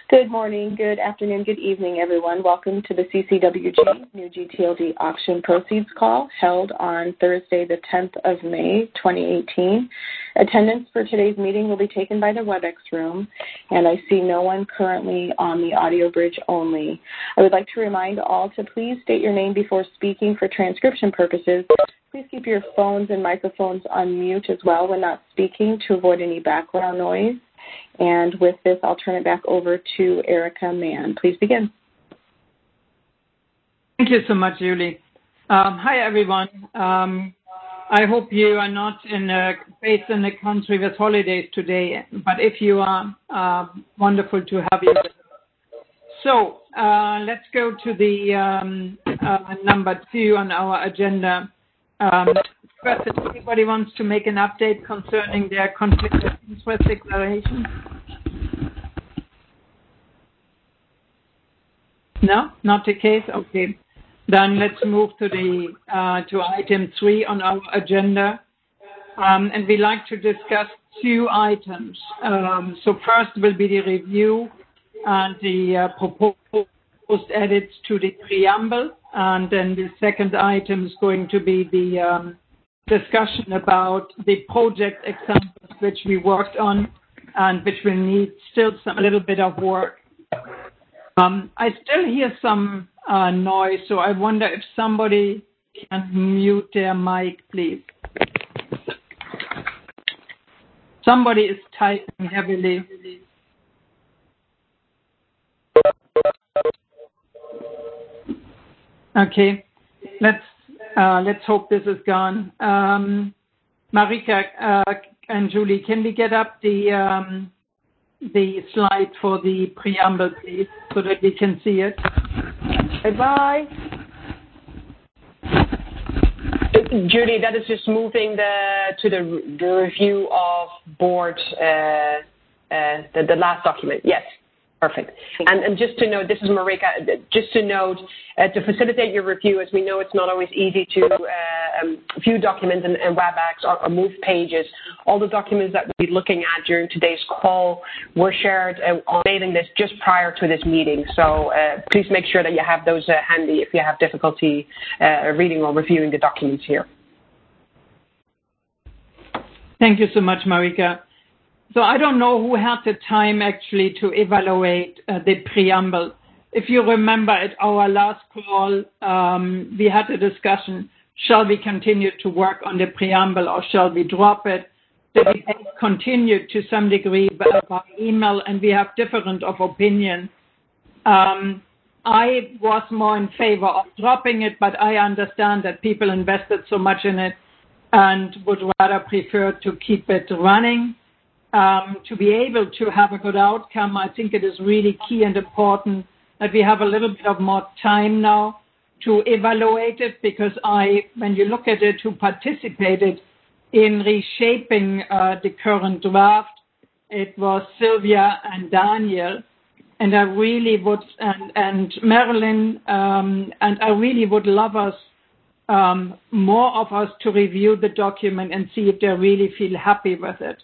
Good morning, good afternoon, good evening, everyone. Welcome to the CCWG New GTLD Auction Proceeds Call held on Thursday, the 10th of May, 2018. Attendance for today's meeting will be taken by the WebEx room, and I see no one currently on the audio bridge only. I would like to remind all to please state your name before speaking for transcription purposes. Please keep your phones and microphones on mute as well when not speaking to avoid any background noise. And with this, I'll turn it back over to Erica Mann. Please begin. Thank you so much, Julie. Hi, everyone. I hope you are not based in a country with holidays today, but if you are, wonderful to have you. So let's go to the number 2 on our agenda. First, if anybody wants to make an update concerning their conflict of interest declaration? No, not the case? Okay. Then let's move to to item 3 on our agenda. And we'd like to discuss 2 items. So first will be the review and the proposed edits to the preamble. And then the second item is going to be the discussion about the project examples which we worked on and which will need still a little bit of work. I still hear some noise, so I wonder if somebody can mute their mic, please. Somebody is typing heavily. Okay, let's hope this is gone. Marika and Julie, can we get up the slide for the preamble, please, so that we can see it? Bye-bye. Julie, that is just moving to the review of board, the last document. Yes. Perfect. And just to note, this is Marika, just to note, to facilitate your review, as we know it's not always easy to view documents in WebEx or move pages. All the documents that we'll be looking at during today's call were shared on mailing list just prior to this meeting. So please make sure that you have those handy if you have difficulty reading or reviewing the documents here. Thank you so much, Marika. So I don't know who had the time actually to evaluate the preamble. If you remember at our last call, we had a discussion, shall we continue to work on the preamble or shall we drop it? The debate continued to some degree by email, and we have different of opinion. I was more in favor of dropping it, but I understand that people invested so much in it and would rather prefer to keep it running. To be able to have a good outcome, I think it is really key and important that we have a little bit of more time now to evaluate it, because when you look at it, who participated in reshaping the current draft, it was Sylvia and Daniel, and I really would, and Marilyn, and I really would love us, more of us, to review the document and see if they really feel happy with it.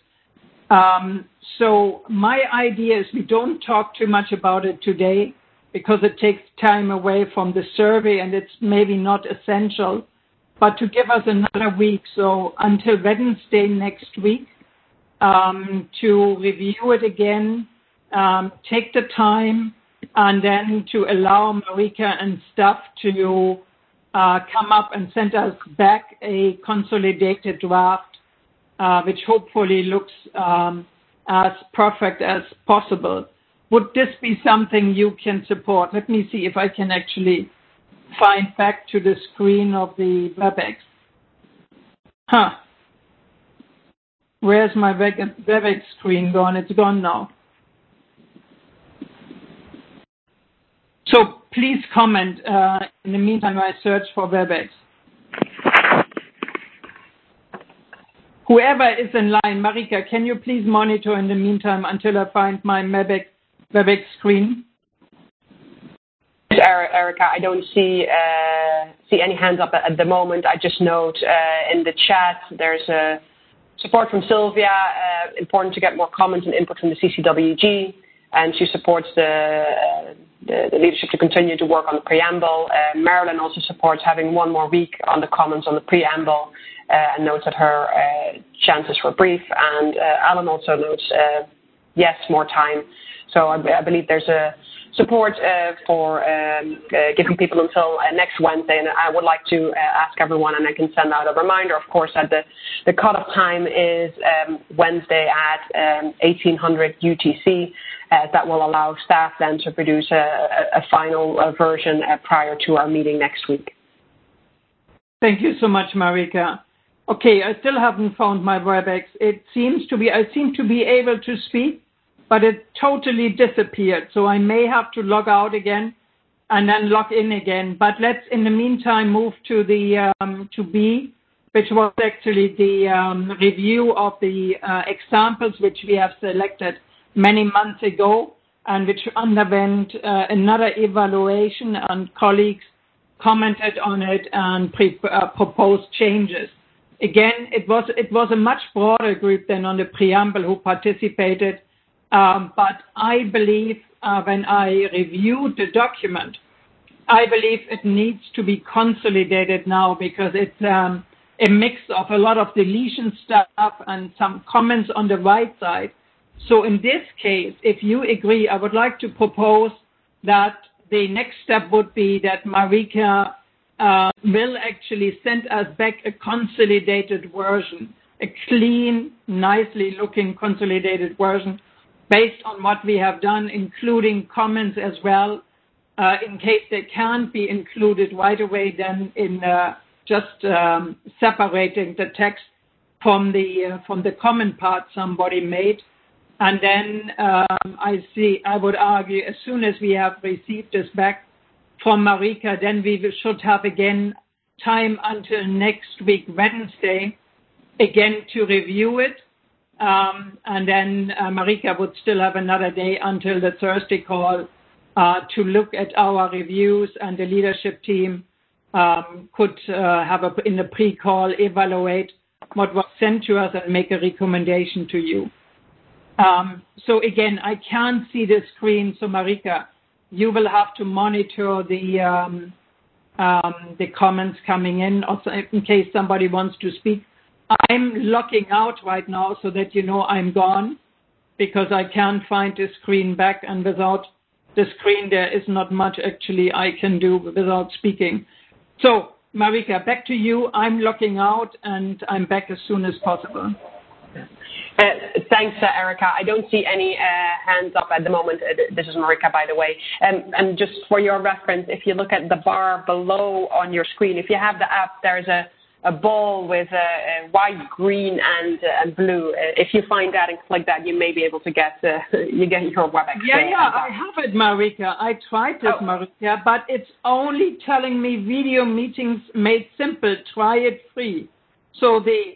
So my idea is we don't talk too much about it today because it takes time away from the survey and it's maybe not essential, but to give us another week, so until Wednesday next week, to review it again, take the time, and then to allow Marika and staff to come up and send us back a consolidated draft, which hopefully looks as perfect as possible. Would this be something you can support? Let me see if I can actually find back to the screen of the WebEx. Where's my WebEx screen gone? It's gone now. So please comment. In the meantime, I search for WebEx. Whoever is in line, Marika, can you please monitor in the meantime until I find my WebEx screen? Erica, I don't see any hands up at the moment. I just note in the chat there's support from Sylvia. Important to get more comments and input from the CCWG. and she supports the leadership to continue to work on the preamble. Marilyn also supports having one more week on the comments on the preamble, and notes that her chances were brief. And Alan also notes, yes, more time. So I believe there's a support for giving people until next Wednesday. And I would like to ask everyone, and I can send out a reminder, of course, that the cutoff time is Wednesday at 1800 UTC. That will allow staff then to produce a final version prior to our meeting next week. Thank you so much, Marika. Okay, I still haven't found my WebEx. I seem to be able to speak, but it totally disappeared. So I may have to log out again and then log in again. But let's, in the meantime, move to the to B, which was actually the review of the examples which we have selected many months ago and which underwent another evaluation, and colleagues commented on it and proposed changes. Again, it was a much broader group than on the preamble who participated, but I believe when I reviewed the document, I believe it needs to be consolidated now because it's a mix of a lot of deletion stuff and some comments on the right side. So in this case, if you agree, I would like to propose that the next step would be that Marika will actually send us back a consolidated version, a clean, nicely looking consolidated version based on what we have done, including comments as well, in case they can't be included right away then in just separating the text from the comment part somebody made. And then I would argue as soon as we have received this back from Marika, then we should have again time until next week, Wednesday, again to review it. And then Marika would still have another day until the Thursday call to look at our reviews, and the leadership team could have in the pre-call evaluate what was sent to us and make a recommendation to you. So again, I can't see the screen, so Marika, you will have to monitor the comments coming in, also in case somebody wants to speak. I'm logging out right now so that you know I'm gone, because I can't find the screen back, and without the screen there is not much actually I can do without speaking. So Marika, back to you. I'm logging out and I'm back as soon as possible. Thanks, Erica. I don't see any hands up at the moment. This is Marika, by the way. And just for your reference, if you look at the bar below on your screen, if you have the app, there's a ball with white, green, and blue. If you find that and click that, you may be able to get your WebEx. Yeah, I have it, Marika. I tried this, Marika, but it's only telling me video meetings made simple. Try it free. So the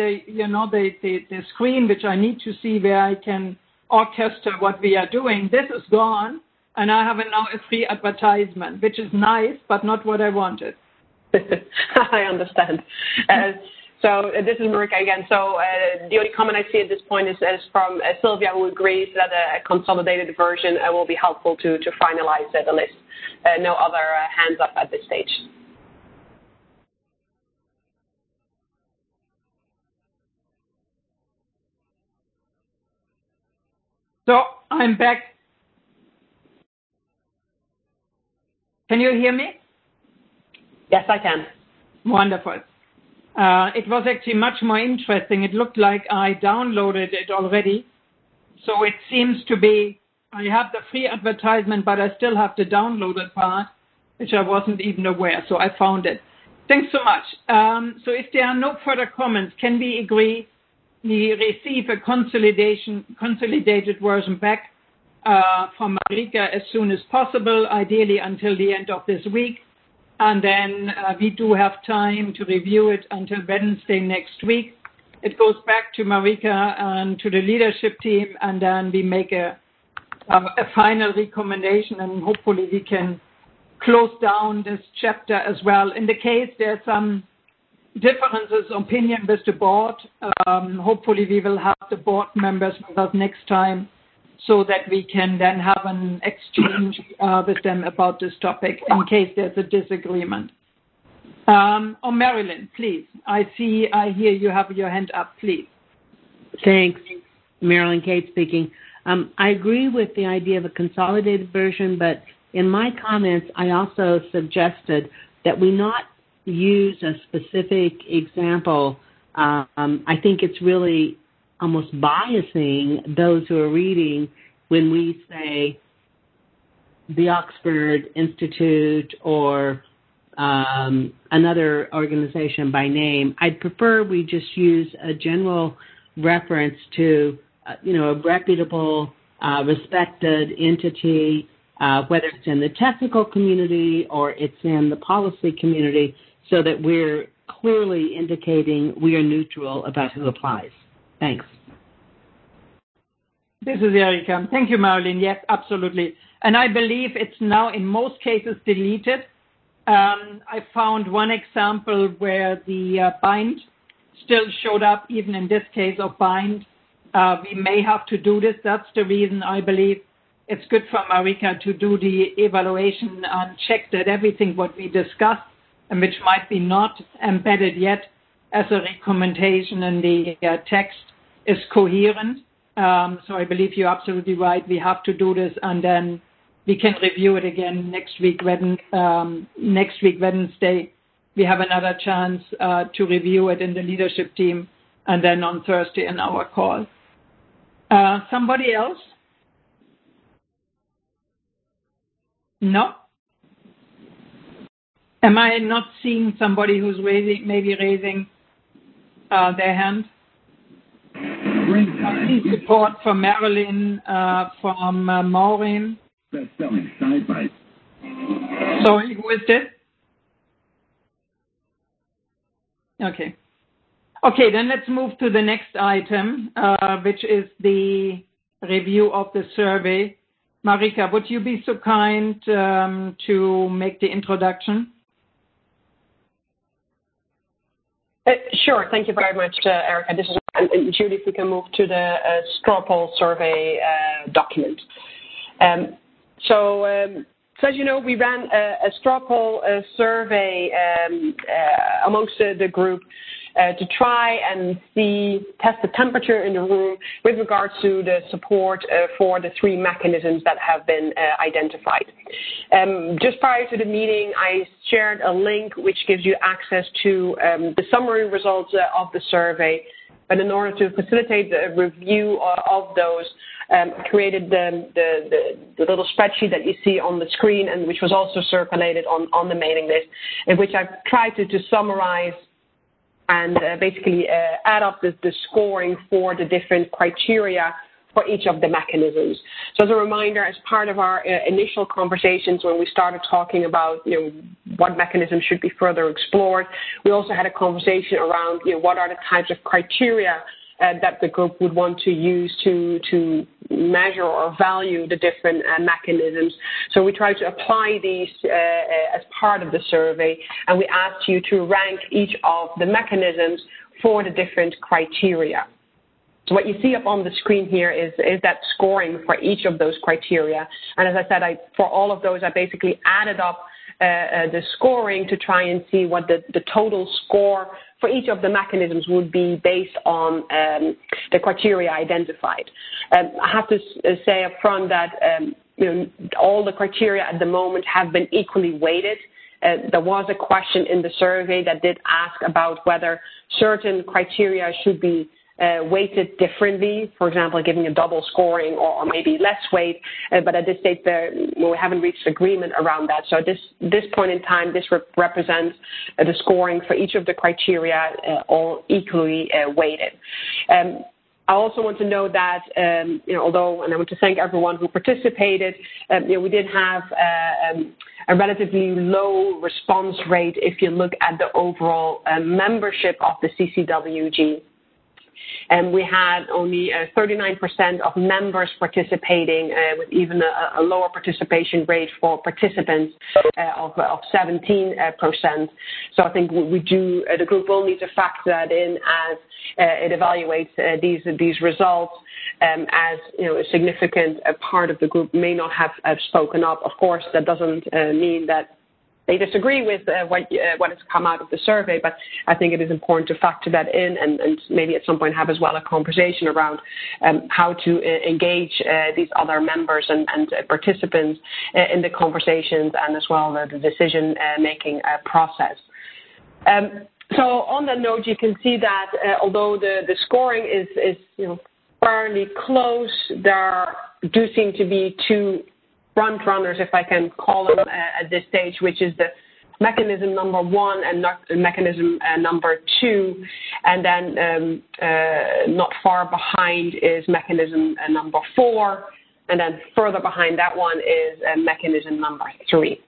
screen which I need to see where I can orchestrate what we are doing, this is gone, and I have now a free advertisement, which is nice, but not what I wanted. I understand. So this is Marika again. So the only comment I see at this point is from Sylvia, who agrees that a consolidated version will be helpful to finalize the list. No other hands up at this stage. So I'm back. Can you hear me? Yes, I can. Wonderful. It was actually much more interesting. It looked like I downloaded it already. So it seems to be, I have the free advertisement, but I still have the downloaded part, which I wasn't even aware. So I found it. Thanks so much. So if there are no further comments, can we agree we receive a consolidated version back from Marika as soon as possible, ideally until the end of this week. And then we do have time to review it until Wednesday next week. It goes back to Marika and to the leadership team, and then we make a final recommendation, and hopefully we can close down this chapter as well. In the case there's some differences opinion with the board, hopefully we will have the board members with us next time so that we can then have an exchange with them about this topic in case there's a disagreement. Marilyn, please. I hear you have your hand up, please. Thanks. Marilyn Kate speaking. I agree with the idea of a consolidated version, but in my comments, I also suggested that we not use a specific example. I think it's really almost biasing those who are reading when we say the Oxford Institute or another organization by name. I'd prefer we just use a general reference to, a reputable, respected entity, whether it's in the technical community or it's in the policy community, so that we're clearly indicating we are neutral about who applies. Thanks. This is Erika. Thank you, Marilyn. Yes, absolutely. And I believe it's now in most cases deleted. I found one example where the bind still showed up, even in this case of bind. We may have to do this. That's the reason I believe it's good for Marika to do the evaluation and check that everything what we discussed, and which might be not embedded yet as a recommendation in the text, is coherent. So I believe you're absolutely right. We have to do this, and then we can review it again next week Wednesday. We have another chance to review it in the leadership team, and then on Thursday in our call. Somebody else? No? Am I not seeing somebody who's raising their hand? Support from Marilyn, from Maureen. Best-selling sci-fi. Sorry, who is it? Okay. Okay, then let's move to the next item, which is the review of the survey. Marika, would you be so kind to make the introduction? Sure. Thank you very much, Erika. This is and Judy, if we can move to the straw poll survey document. So as you know, we ran a straw poll survey amongst the group to try and test the temperature in the room with regards to the support for the three mechanisms that have been identified. Just prior to the meeting, I shared a link which gives you access to the summary results of the survey. But in order to facilitate the review of those, created the little spreadsheet that you see on the screen, and which was also circulated on the mailing list, in which I've tried to summarize and basically add up the scoring for the different criteria for each of the mechanisms. So as a reminder, as part of our initial conversations when we started talking about what mechanisms should be further explored, we also had a conversation around what are the types of criteria that the group would want to use to measure or value the different mechanisms. So we tried to apply these as part of the survey, and we asked you to rank each of the mechanisms for the different criteria. So what you see up on the screen here is that scoring for each of those criteria. And as I said, for all of those, I basically added up the scoring to try and see what the total score for each of the mechanisms would be based on the criteria identified. I have to say up front that all the criteria at the moment have been equally weighted. There was a question in the survey that did ask about whether certain criteria should be weighted differently, for example, giving a double scoring or maybe less weight, but at this stage we haven't reached agreement around that. So at this point in time, this represents the scoring for each of the criteria all equally weighted. I also want to note that, although, and I want to thank everyone who participated, we did have a relatively low response rate if you look at the overall membership of the CCWG. And we had only 39% of members participating, with even a lower participation rate for participants of 17%. So I think the group will need to factor that in as it evaluates these results. As a significant part of the group may not have spoken up. Of course, that doesn't mean that they disagree with what has come out of the survey, but I think it is important to factor that in and maybe at some point have as well a conversation around how to engage these other members and participants in the conversations and as well the decision-making process. So on that note, you can see that although the scoring is fairly close, there do seem to be two front runners, if I can call them at this stage, which is the mechanism number 1 and mechanism number 2, and then not far behind is mechanism number 4, and then further behind that one is mechanism number 3.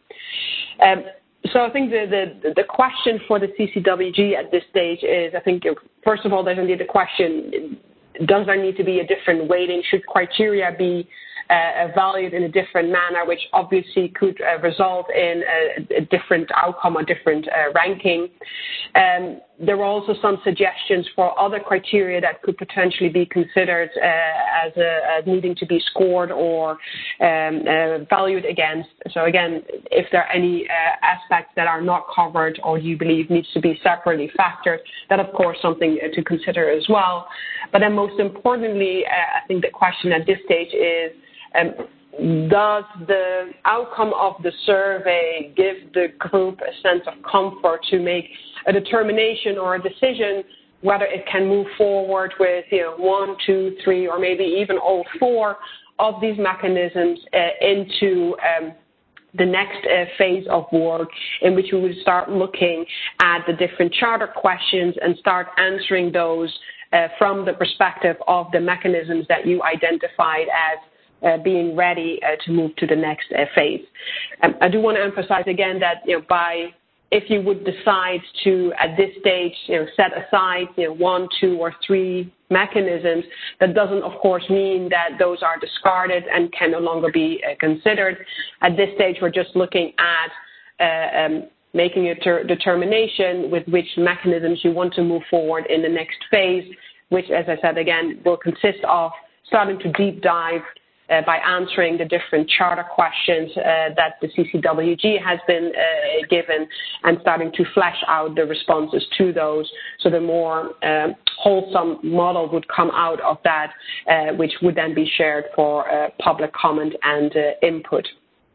So I think the question for the CCWG at this stage is, I think, first of all, there's indeed a question, does there need to be a different weighting? Should criteria be valued in a different manner, which obviously could result in a different outcome or different ranking? There were also some suggestions for other criteria that could potentially be considered as needing to be scored or valued against. So again, if there are any aspects that are not covered or you believe needs to be separately factored, that of course something to consider as well. But then most importantly, I think the question at this stage is, does the outcome of the survey give the group a sense of comfort to make a determination or a decision whether it can move forward with 1, 2, 3, or maybe even all 4 of these mechanisms into the next phase of work, in which we would start looking at the different charter questions and start answering those from the perspective of the mechanisms that you identified as being ready to move to the next phase. I do want to emphasize again that if you would decide to at this stage set aside 1, 2, or 3 mechanisms, that doesn't of course mean that those are discarded and can no longer be considered. At this stage, we're just looking at making a determination with which mechanisms you want to move forward in the next phase, which, as I said again, will consist of starting to deep dive by answering the different charter questions that the CCWG has been given and starting to flesh out the responses to those, so the more wholesome model would come out of that, which would then be shared for public comment and input.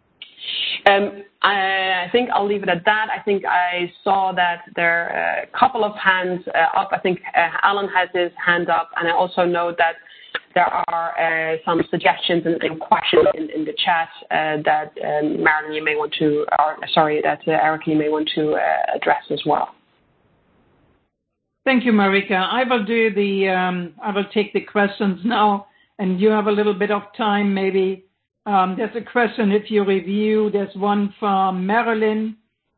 I think I'll leave it at that. I think I saw that there are a couple of hands up. I think Alan has his hand up, and I also know that there are some suggestions and questions in the chat that Marilyn, you may want to, that Erica, you may want to address as well. Thank you, Marika. I will take the questions now, and you have a little bit of time maybe. There's a question, if you review, there's one from Marilyn.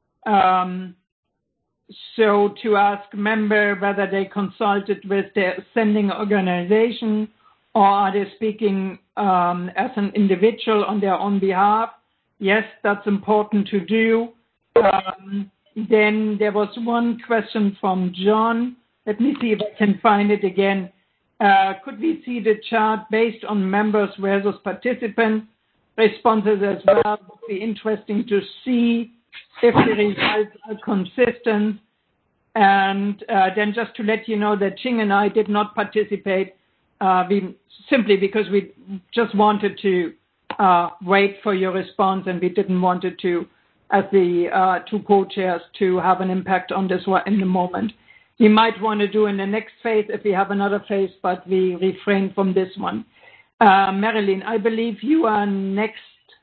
So to ask member whether they consulted with their sending organization, or are they speaking as an individual on their own behalf? Yes, that's important to do. Then there was one question from John. Let me see if I can find it again. Could we see the chart based on members versus participants? Responses as well. It would be interesting to see if the results are consistent. And then just to let you know that Ching and I did not participate simply because we just wanted to wait for your response, and we didn't want it to, as the two co-chairs, to have an impact on this one in the moment. We might want to do in the next phase if we have another phase, but we refrain from this one. Marilyn, I believe you are next.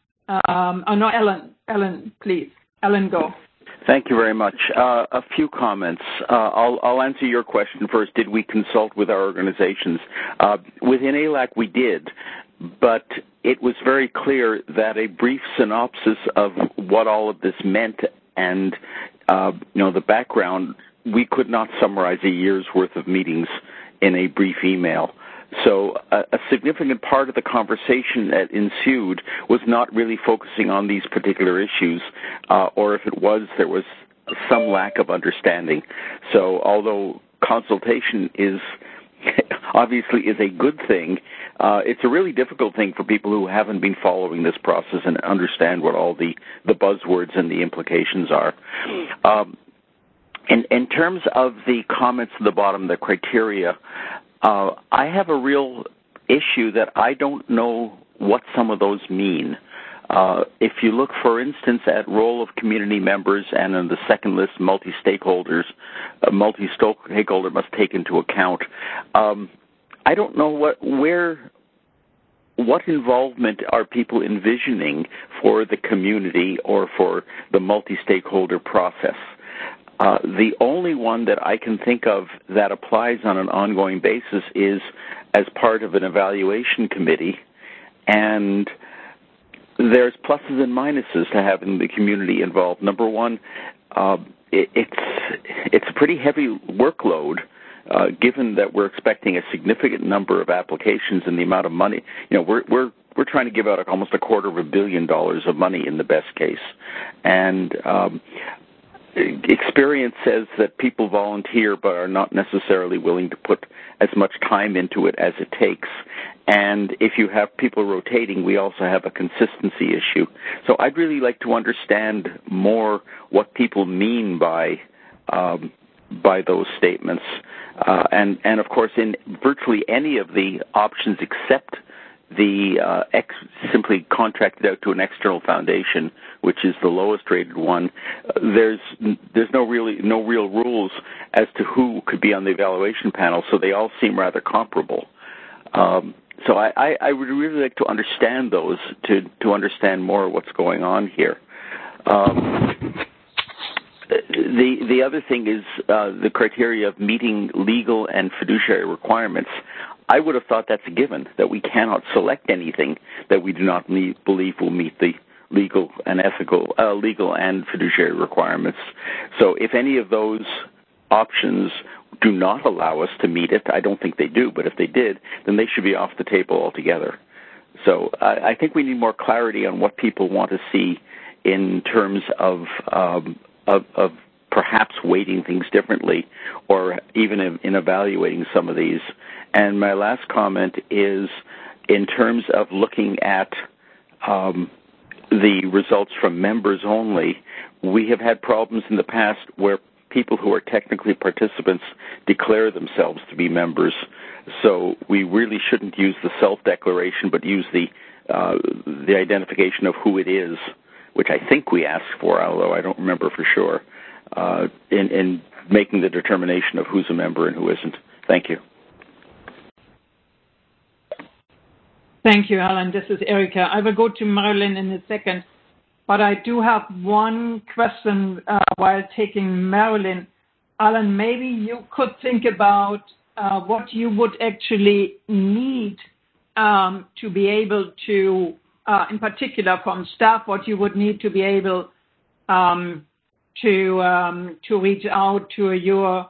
Ellen, please. Ellen, go. Thank you very much. A few comments. I'll answer your question first. Did we consult with our organizations? Within ALAC, we did, but it was very clear that a brief synopsis of what all of this meant and the background, we could not summarize a year's worth of meetings in a brief email. So a significant part of the conversation that ensued was not really focusing on these particular issues, or if it was, there was some lack of understanding. So although consultation is obviously is a good thing, it's a really difficult thing for people who haven't been following this process and understand what all the buzzwords and the implications are. In terms of the comments at the bottom, the criteria, I have a real issue that I don't know what some of those mean. If you look, for instance, at role of community members and in the second list, multi-stakeholder must take into account. I don't know what involvement are people envisioning for the community or for the multi-stakeholder process. The only one that I can think of that applies on an ongoing basis is as part of an evaluation committee, and there's pluses and minuses to having the community involved. Number one, it's a pretty heavy workload, given that we're expecting a significant number of applications and the amount of money. You know, we're trying to give out almost $250 million of money in the best case, and experience says that people volunteer but are not necessarily willing to put as much time into it as it takes. And if you have people rotating, we also have a consistency issue. So I'd really like to understand more what people mean by those statements. And of course, in virtually any of the options except the simply contracted out to an external foundation, which is the lowest rated one, there's no real rules as to who could be on the evaluation panel, so they all seem rather comparable. So I would really like to understand those to understand more what's going on here. The other thing is the criteria of meeting legal and fiduciary requirements. I would have thought that's a given, that we cannot select anything that we do not believe will meet the legal and fiduciary requirements. So if any of those options do not allow us to meet it, I don't think they do, but if they did, then they should be off the table altogether. So I think we need more clarity on what people want to see in terms of perhaps weighting things differently, or even in evaluating some of these. And my last comment is in terms of looking at the results from members only. We have had problems in the past where people who are technically participants declare themselves to be members. So we really shouldn't use the self-declaration, but use the identification of who it is, which I think we asked for, although I don't remember for sure, in making the determination of who's a member and who isn't. Thank you. Thank you, Alan. This is Erika. I will go to Marilyn in a second, but I do have one question while taking Marilyn. Alan, maybe you could think about what you would actually need to be able to, in particular from staff, what you would need to be able to reach out to your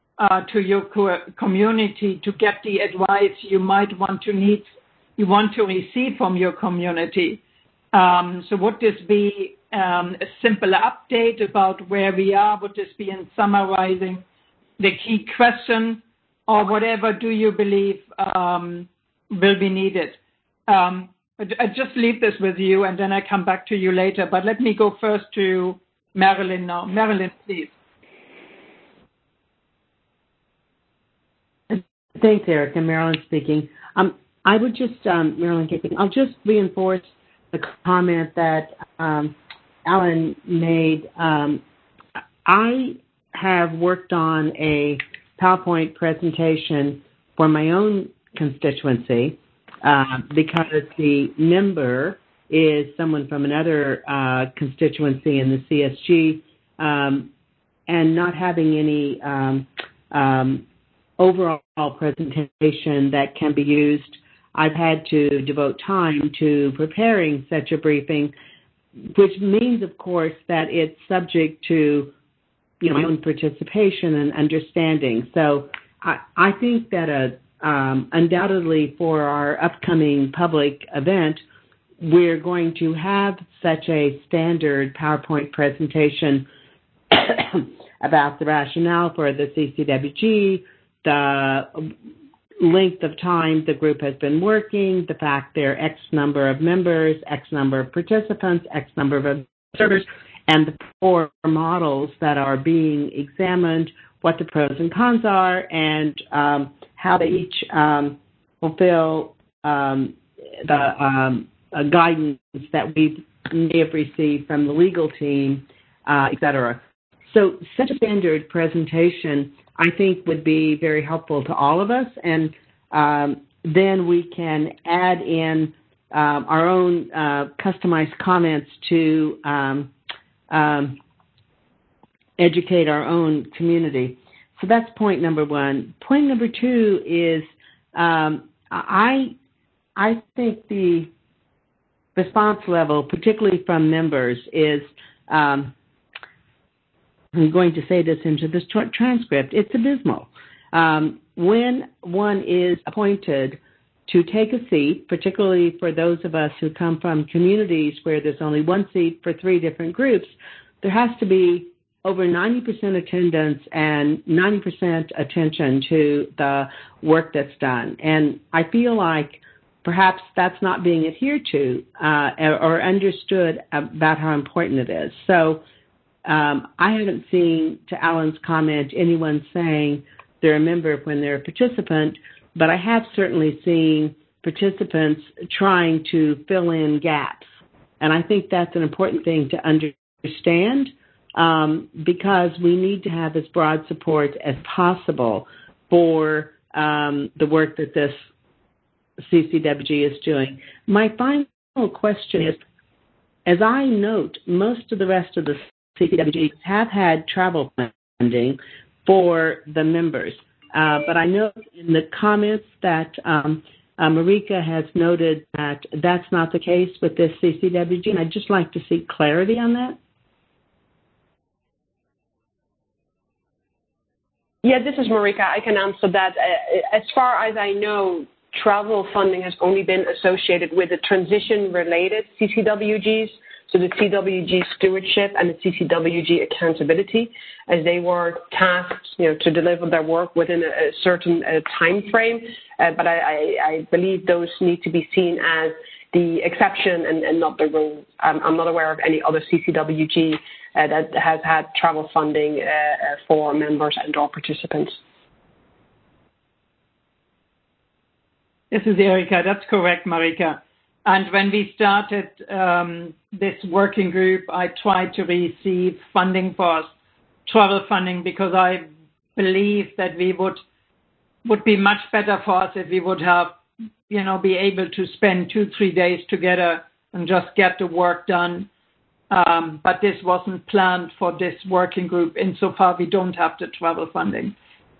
community to get the advice you might want to receive from your community. So would this be a simple update about where we are? Would this be in summarizing the key question, or whatever do you believe will be needed? I just leave this with you, and then I come back to you later. But let me go first to Marilyn now. Marilyn, please. Thanks, Eric. And Marilyn speaking. I would just, Marilyn speaking, I'll just reinforce the comment that Alan made. I have worked on a PowerPoint presentation for my own constituency because the member is someone from another constituency in the CSG, and not having any overall presentation that can be used. I've had to devote time to preparing such a briefing, which means, of course, that it's subject to my own participation and understanding. So I think that undoubtedly for our upcoming public event, we're going to have such a standard PowerPoint presentation about the rationale for the CCWG, the length of time the group has been working, the fact there are X number of members, X number of participants, X number of observers, and the 4 models that are being examined, what the pros and cons are, and how they each fulfill the guidance that we may have received from the legal team, et cetera. So such a standard presentation, I think, would be very helpful to all of us, and then we can add in our own customized comments to educate our own community. So that's point number 1. Point number 2 is I think the response level, particularly from members, is I'm going to say this into this transcript. It's abysmal. When one is appointed to take a seat, particularly for those of us who come from communities where there's only one seat for 3 different groups, there has to be over 90% attendance and 90% attention to the work that's done. And I feel like perhaps that's not being adhered to or understood about how important it is. So I haven't seen, to Alan's comment, anyone saying they're a member when they're a participant, but I have certainly seen participants trying to fill in gaps. And I think that's an important thing to understand because we need to have as broad support as possible for the work that this CCWG is doing. My final question is, as I note, most of the rest of the CCWGs have had travel funding for the members. But I know in the comments that Marika has noted that that's not the case with this CCWG, and I'd just like to see clarity on that. Yeah, this is Marika. I can answer that. As far as I know, travel funding has only been associated with the transition-related CCWGs, so the CWG stewardship and the CCWG accountability, as they were tasked, to deliver their work within a certain time frame. But I believe those need to be seen as the exception and not the rule. I'm not aware of any other CCWG that has had travel funding for members and or participants. This is Erika. That's correct, Marika. And when we started this working group, I tried to receive funding for travel funding because I believe that we would be much better for us if we would have, be able to spend 2-3 days together and just get the work done. But this wasn't planned for this working group. Insofar, we don't have the travel funding.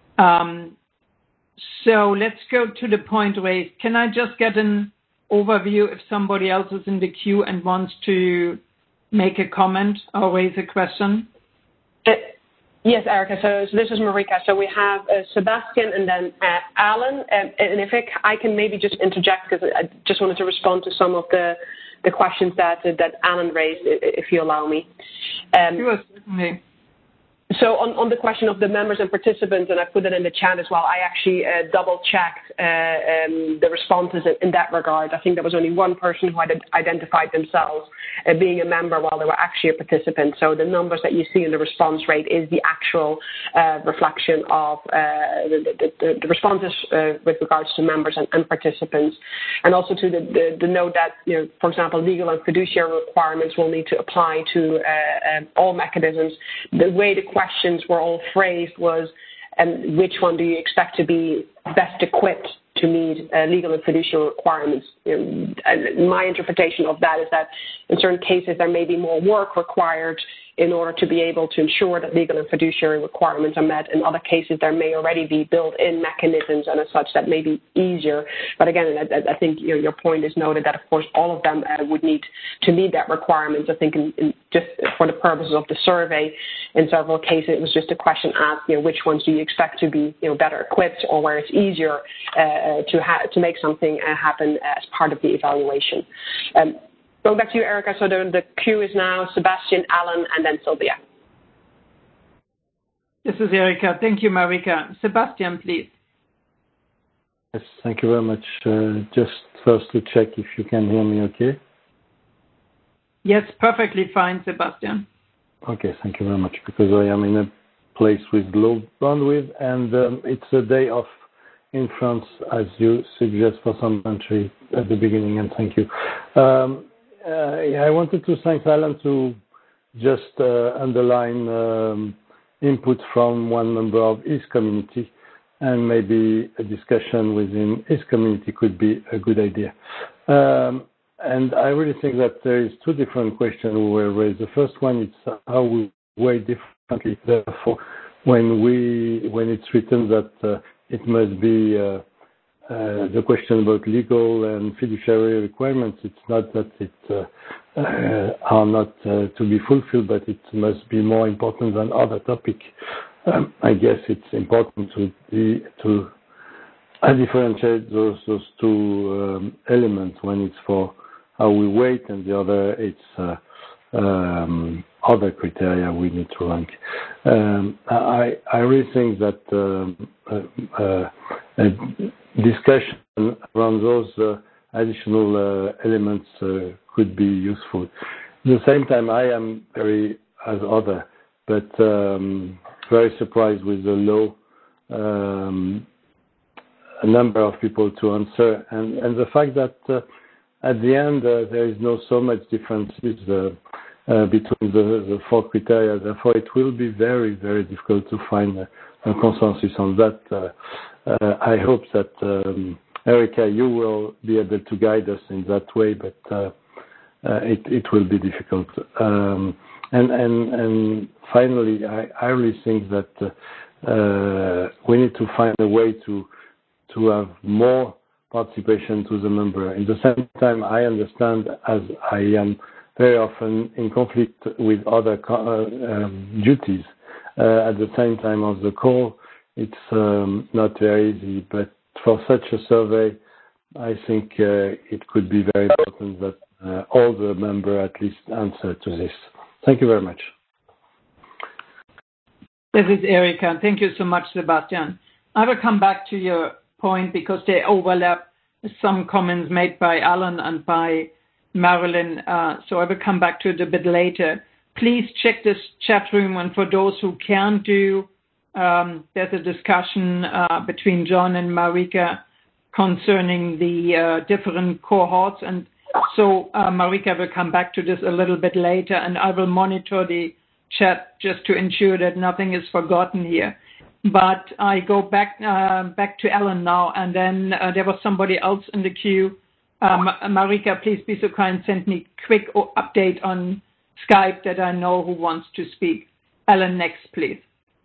So let's go to the point raised. Can I just get an overview if somebody else is in the queue and wants to make a comment or raise a question? Yes, Erika. So this is Marika. So we have Sebastian and then Alan. And if I can maybe just interject, because I just wanted to respond to some of the questions that Alan raised, if you allow me. Sure, certainly. So on the question of the members and participants, and I put it in the chat as well, I actually double-checked the responses in that regard. I think there was only one person who had identified themselves being a member while they were actually a participant. So the numbers that you see in the response rate is the actual reflection of the responses with regards to members and participants. And also to the note that, for example, legal and fiduciary requirements will need to apply to all mechanisms. The way the questions were all phrased was, which one do you expect to be best equipped to meet legal and fiduciary requirements? And my interpretation of that is that in certain cases there may be more work required in order to be able to ensure that legal and fiduciary requirements are met. In other cases, there may already be built-in mechanisms, and as such, that may be easier. But again, I think your point is noted that, of course, all of them would need to meet that requirement. I think in just for the purposes of the survey, in several cases, it was just a question asked, which ones do you expect to be, better equipped, or where it's easier to make something happen as part of the evaluation. Going back to you, Erica, so the queue is now Sebastian, Alan, and then Sylvia. This is Erica. Thank you, Marika. Sebastian, please. Yes, thank you very much. Just first to check if you can hear me okay. Yes, perfectly fine, Sebastian. Okay, thank you very much, because I am in a place with low bandwidth, and it's a day off in France, as you suggest, for some country at the beginning, and thank you. I wanted to thank Alan to just underline input from one member of his community, and maybe a discussion within his community could be a good idea. And I really think that there is two different questions who were raised. The first one is how we weigh differently. Therefore, when it's written that it must be the question about legal and fiduciary requirements, it's not that it are not to be fulfilled, but it must be more important than other topics. I guess it's important to differentiate those two elements. When it's for how we weight, and the other it's other criteria we need to rank. I really think that a discussion around those additional elements could be useful. At the same time, I am very, as other, but very surprised with the low number of people to answer, and the fact that at the end there is no so much differences between the four criteria. Therefore, it will be very, very difficult to find a consensus on that. I hope that Erica, you will be able to guide us in that way, but it will be difficult. And finally, I really think that we need to find a way to have more participation to the member. In the same time, I understand, as I am very often in conflict with other duties. At the same time of the call, it's not very easy. But for such a survey, I think it could be very important that all the members at least answer to this. Thank you very much. This is Erica. Thank you so much, Sebastian. I will come back to your point because they overlap some comments made by Alan and by Marilyn. So I will come back to it a bit later. Please check this chat room, and for those who can do, there's a discussion between John and Marika concerning the different cohorts. And so Marika will come back to this a little bit later, and I will monitor the chat just to ensure that nothing is forgotten here. But I go back to Alan now, and then there was somebody else in the queue. Marika, please be so kind, send me a quick update on Skype that I know who wants to speak. Alan, next, please.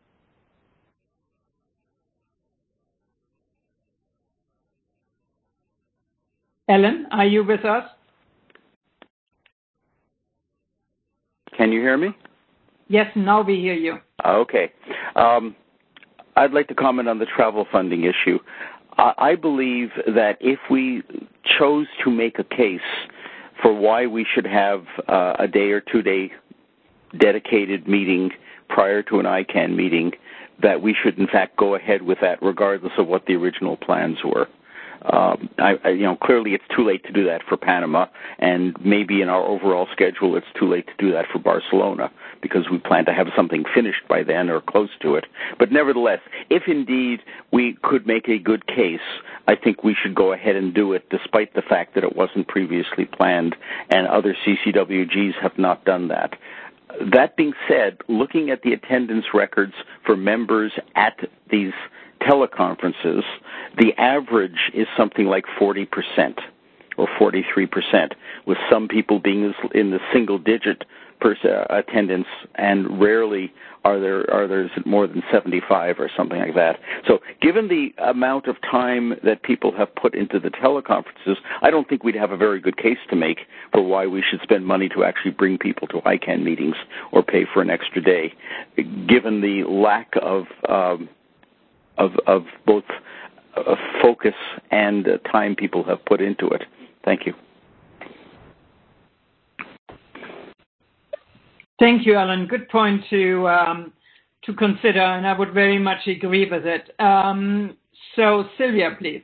Alan, are you with us? Can you hear me? Yes, now we hear you. Okay. I'd like to comment on the travel funding issue. I believe that if we chose to make a case for why we should have a day or 2 day dedicated meeting prior to an ICANN meeting, that we should in fact go ahead with that regardless of what the original plans were. Clearly it's too late to do that for Panama, and maybe in our overall schedule it's too late to do that for Barcelona because we plan to have something finished by then or close to it. But nevertheless, if indeed we could make a good case, I think we should go ahead and do it despite the fact that it wasn't previously planned and other CCWGs have not done that. That being said, looking at the attendance records for members at these teleconferences, the average is something like 40%. or 43%, with some people being in the single-digit attendance, and rarely are there more than 75 or something like that. So given the amount of time that people have put into the teleconferences, I don't think we'd have a very good case to make for why we should spend money to actually bring people to ICANN meetings or pay for an extra day, given the lack of both focus and time people have put into it. Thank you. Thank you, Alan. Good point to consider, and I would very much agree with it. So, Sylvia, please.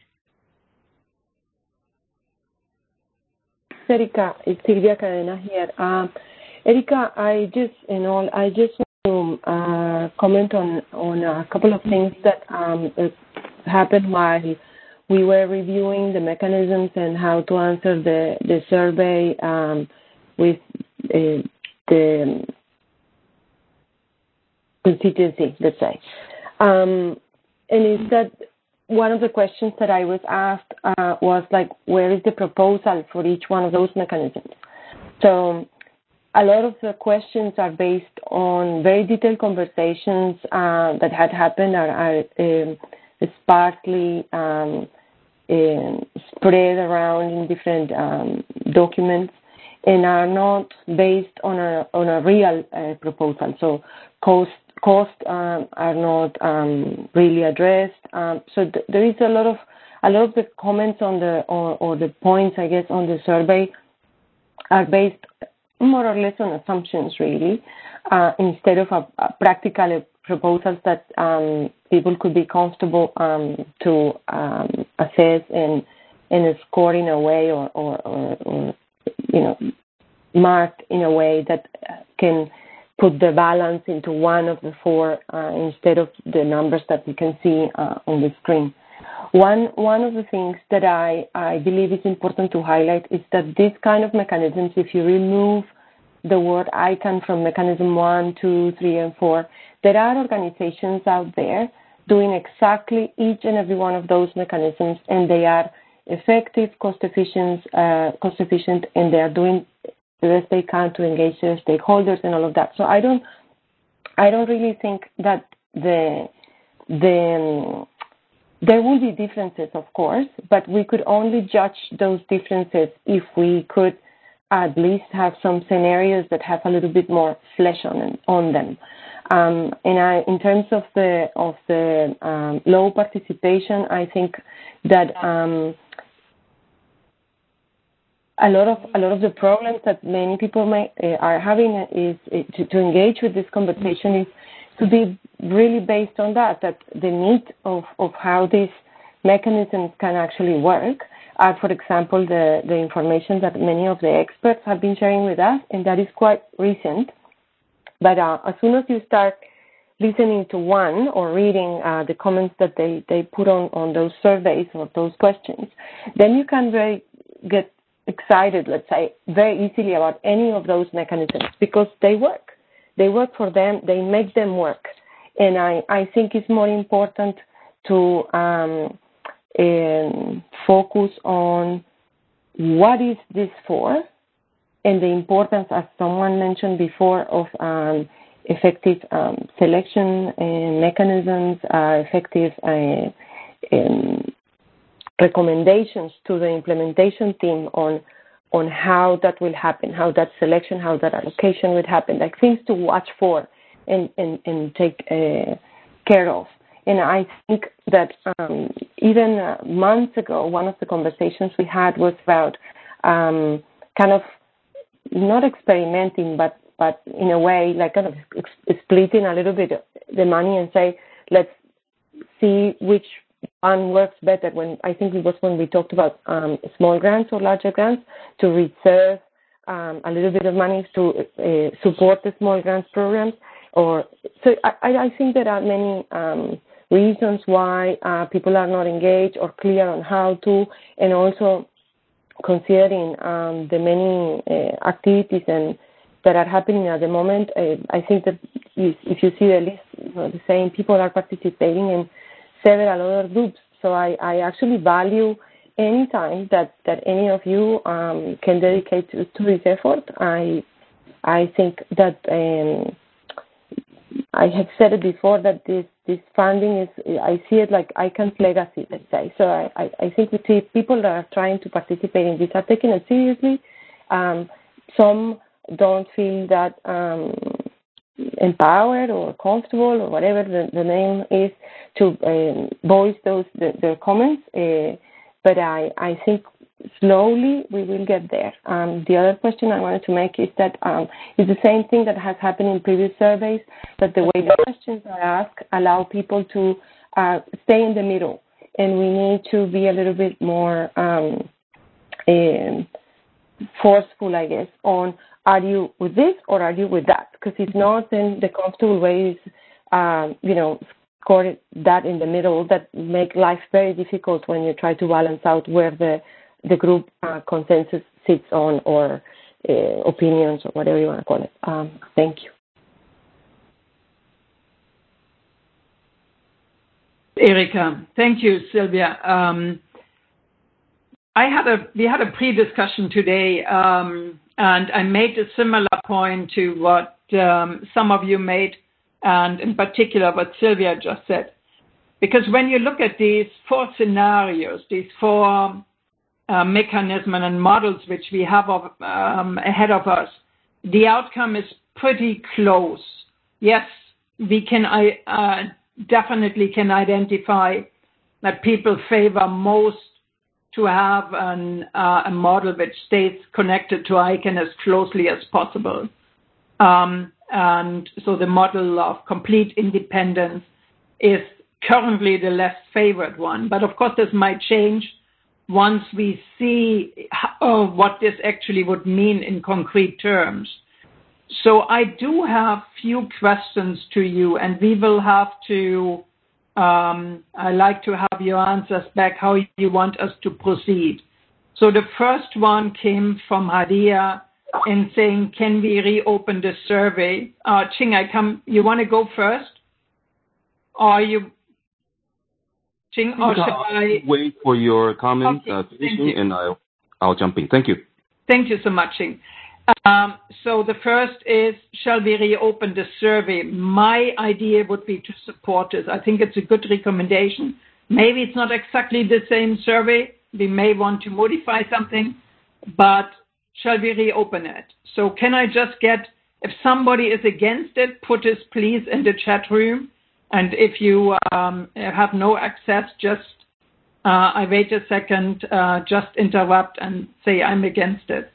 Erika, it's Silvia Cadena here. Erika, I just want to comment on a couple of things that happened while we were reviewing the mechanisms and how to answer the survey with the constituency, let's say. And it's that one of the questions that I was asked was like, where is the proposal for each one of those mechanisms? So a lot of the questions are based on very detailed conversations that had happened, are sparsely spread around in different documents, and are not based on a real proposal. So costs are not really addressed. So there is a lot of the comments on or the points, I guess, on the survey are based more or less on assumptions, really, instead of a practical proposals that people could be comfortable to assess and score in a way or marked in a way that can put the balance into one of the four instead of the numbers that we can see on the screen. One of the things that I believe is important to highlight is that these kind of mechanisms, if you remove the word ICANN from mechanism 1, 2, 3, and 4, there are organizations out there doing exactly each and every one of those mechanisms, and they are effective, cost efficient, and they are doing the best they can to engage their stakeholders and all of that. So I don't really think that there will be differences, of course, but we could only judge those differences if we could at least have some scenarios that have a little bit more flesh on them. And in terms of the low participation, I think that a lot of the problems that many people are having is to engage with this conversation is to be really based on that the need of how these mechanisms can actually work are, for example, the information that many of the experts have been sharing with us, and that is quite recent. But as soon as you start listening to one or reading the comments that they put on those surveys or those questions, then you can get excited, let's say, very easily about any of those mechanisms because they work. They work for them. They make them work. And I think it's more important to focus on what is this for and the importance, as someone mentioned before, of effective selection mechanisms, effective recommendations to the implementation team on how that will happen, how that selection, how that allocation would happen, like things to watch for and take care of. And I think that even months ago, one of the conversations we had was about kind of not experimenting, but in a way, like kind of splitting a little bit the money and say, let's see which one works better. I think it was when we talked about small grants or larger grants, to reserve a little bit of money to support the small grants programs. So I think there are many reasons why people are not engaged or clear on how to, and also considering the many activities that are happening at the moment. I think that if you see the list, the same people are participating in several other groups. So I actually value any time that any of you can dedicate to this effort. I think that I have said it before that this funding is, I see it like ICANN's legacy, let's say. So I think we see people that are trying to participate in this are taking it seriously. Some don't feel that empowered or comfortable or whatever the name is to voice their comments. But I think slowly we will get there. The other question I wanted to make is that it's the same thing that has happened in previous surveys, that the way the questions are asked allow people to stay in the middle. And we need to be a little bit more forceful, I guess, on are you with this or are you with that? Because if not, then the comfortable ways, score that in the middle that make life very difficult when you try to balance out where the group consensus sits on or opinions or whatever you want to call it. Thank you. Erika, thank you, Sylvia. We had a pre-discussion today, and I made a similar point to what some of you made, and in particular what Sylvia just said. Because when you look at these 4 scenarios, these 4 mechanisms and models which we have ahead of us, the outcome is pretty close. Yes, we can definitely can identify that people favor most to have a model which stays connected to ICANN as closely as possible. And so the model of complete independence is currently the less favored one. But of course, this might change once we see what this actually would mean in concrete terms. So I do have few questions to you, and we will have to, I like to have your answers back, how you want us to proceed. So the first one came from Hadia in saying, can we reopen the survey? Ching, you want to go first? Or you, Ching, or shall I? Wait for your comment, Okay, and I'll jump in. Thank you. Thank you so much, Ching. So the first is, shall we reopen the survey? My idea would be to support this. I think it's a good recommendation. Maybe it's not exactly the same survey. We may want to modify something, but shall we reopen it? So can I just get, if somebody is against it, put this please in the chat room. And if you have no access, just, I wait a second, just interrupt and say I'm against it.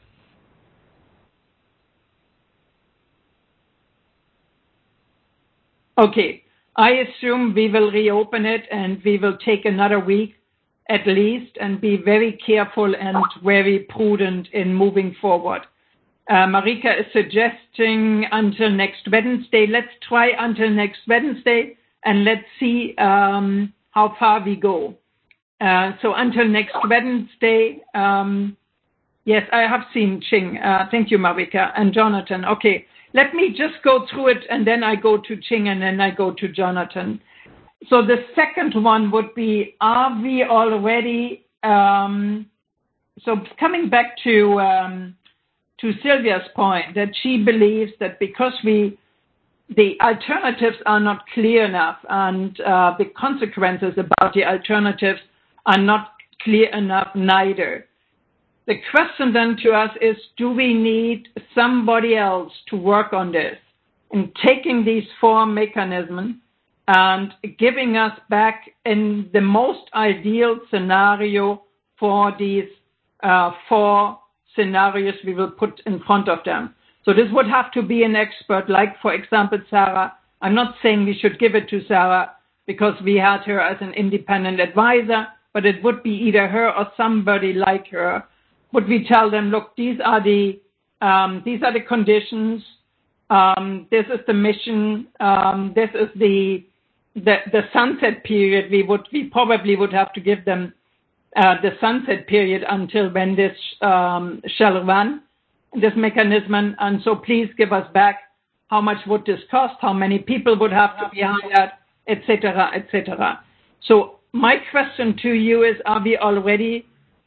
Okay, I assume we will reopen it and we will take another week at least and be very careful and very prudent in moving forward. Marika is suggesting until next Wednesday. Let's try until next Wednesday and let's see how far we go. So until next Wednesday, yes, I have seen Ching. Thank you, Marika, and Jonathan. Okay. Let me just go through it, and then I go to Ching, and then I go to Jonathan. So the second one would be, are we already, so coming back to Sylvia's point, that she believes that because the alternatives are not clear enough, and the consequences about the alternatives are not clear enough neither. The question then to us is, do we need somebody else to work on this and taking these 4 mechanisms and giving us back in the most ideal scenario for these 4 scenarios we will put in front of them. So this would have to be an expert, like, for example, Sarah. I'm not saying we should give it to Sarah because we had her as an independent advisor, but it would be either her or somebody like her. Would we tell them, look, these are the conditions, this is the mission, this is the sunset period. We probably would have to give them the sunset period until when this shall run, this mechanism, and so please give us back how much would this cost, how many people would have to be hired, etc., etc. So my question to you is, are we already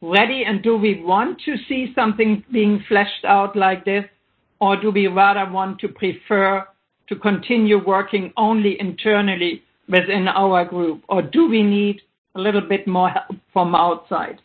ready, and do we want to see something being fleshed out like this, or do we rather want to prefer to continue working only internally within our group, or do we need a little bit more help from outside?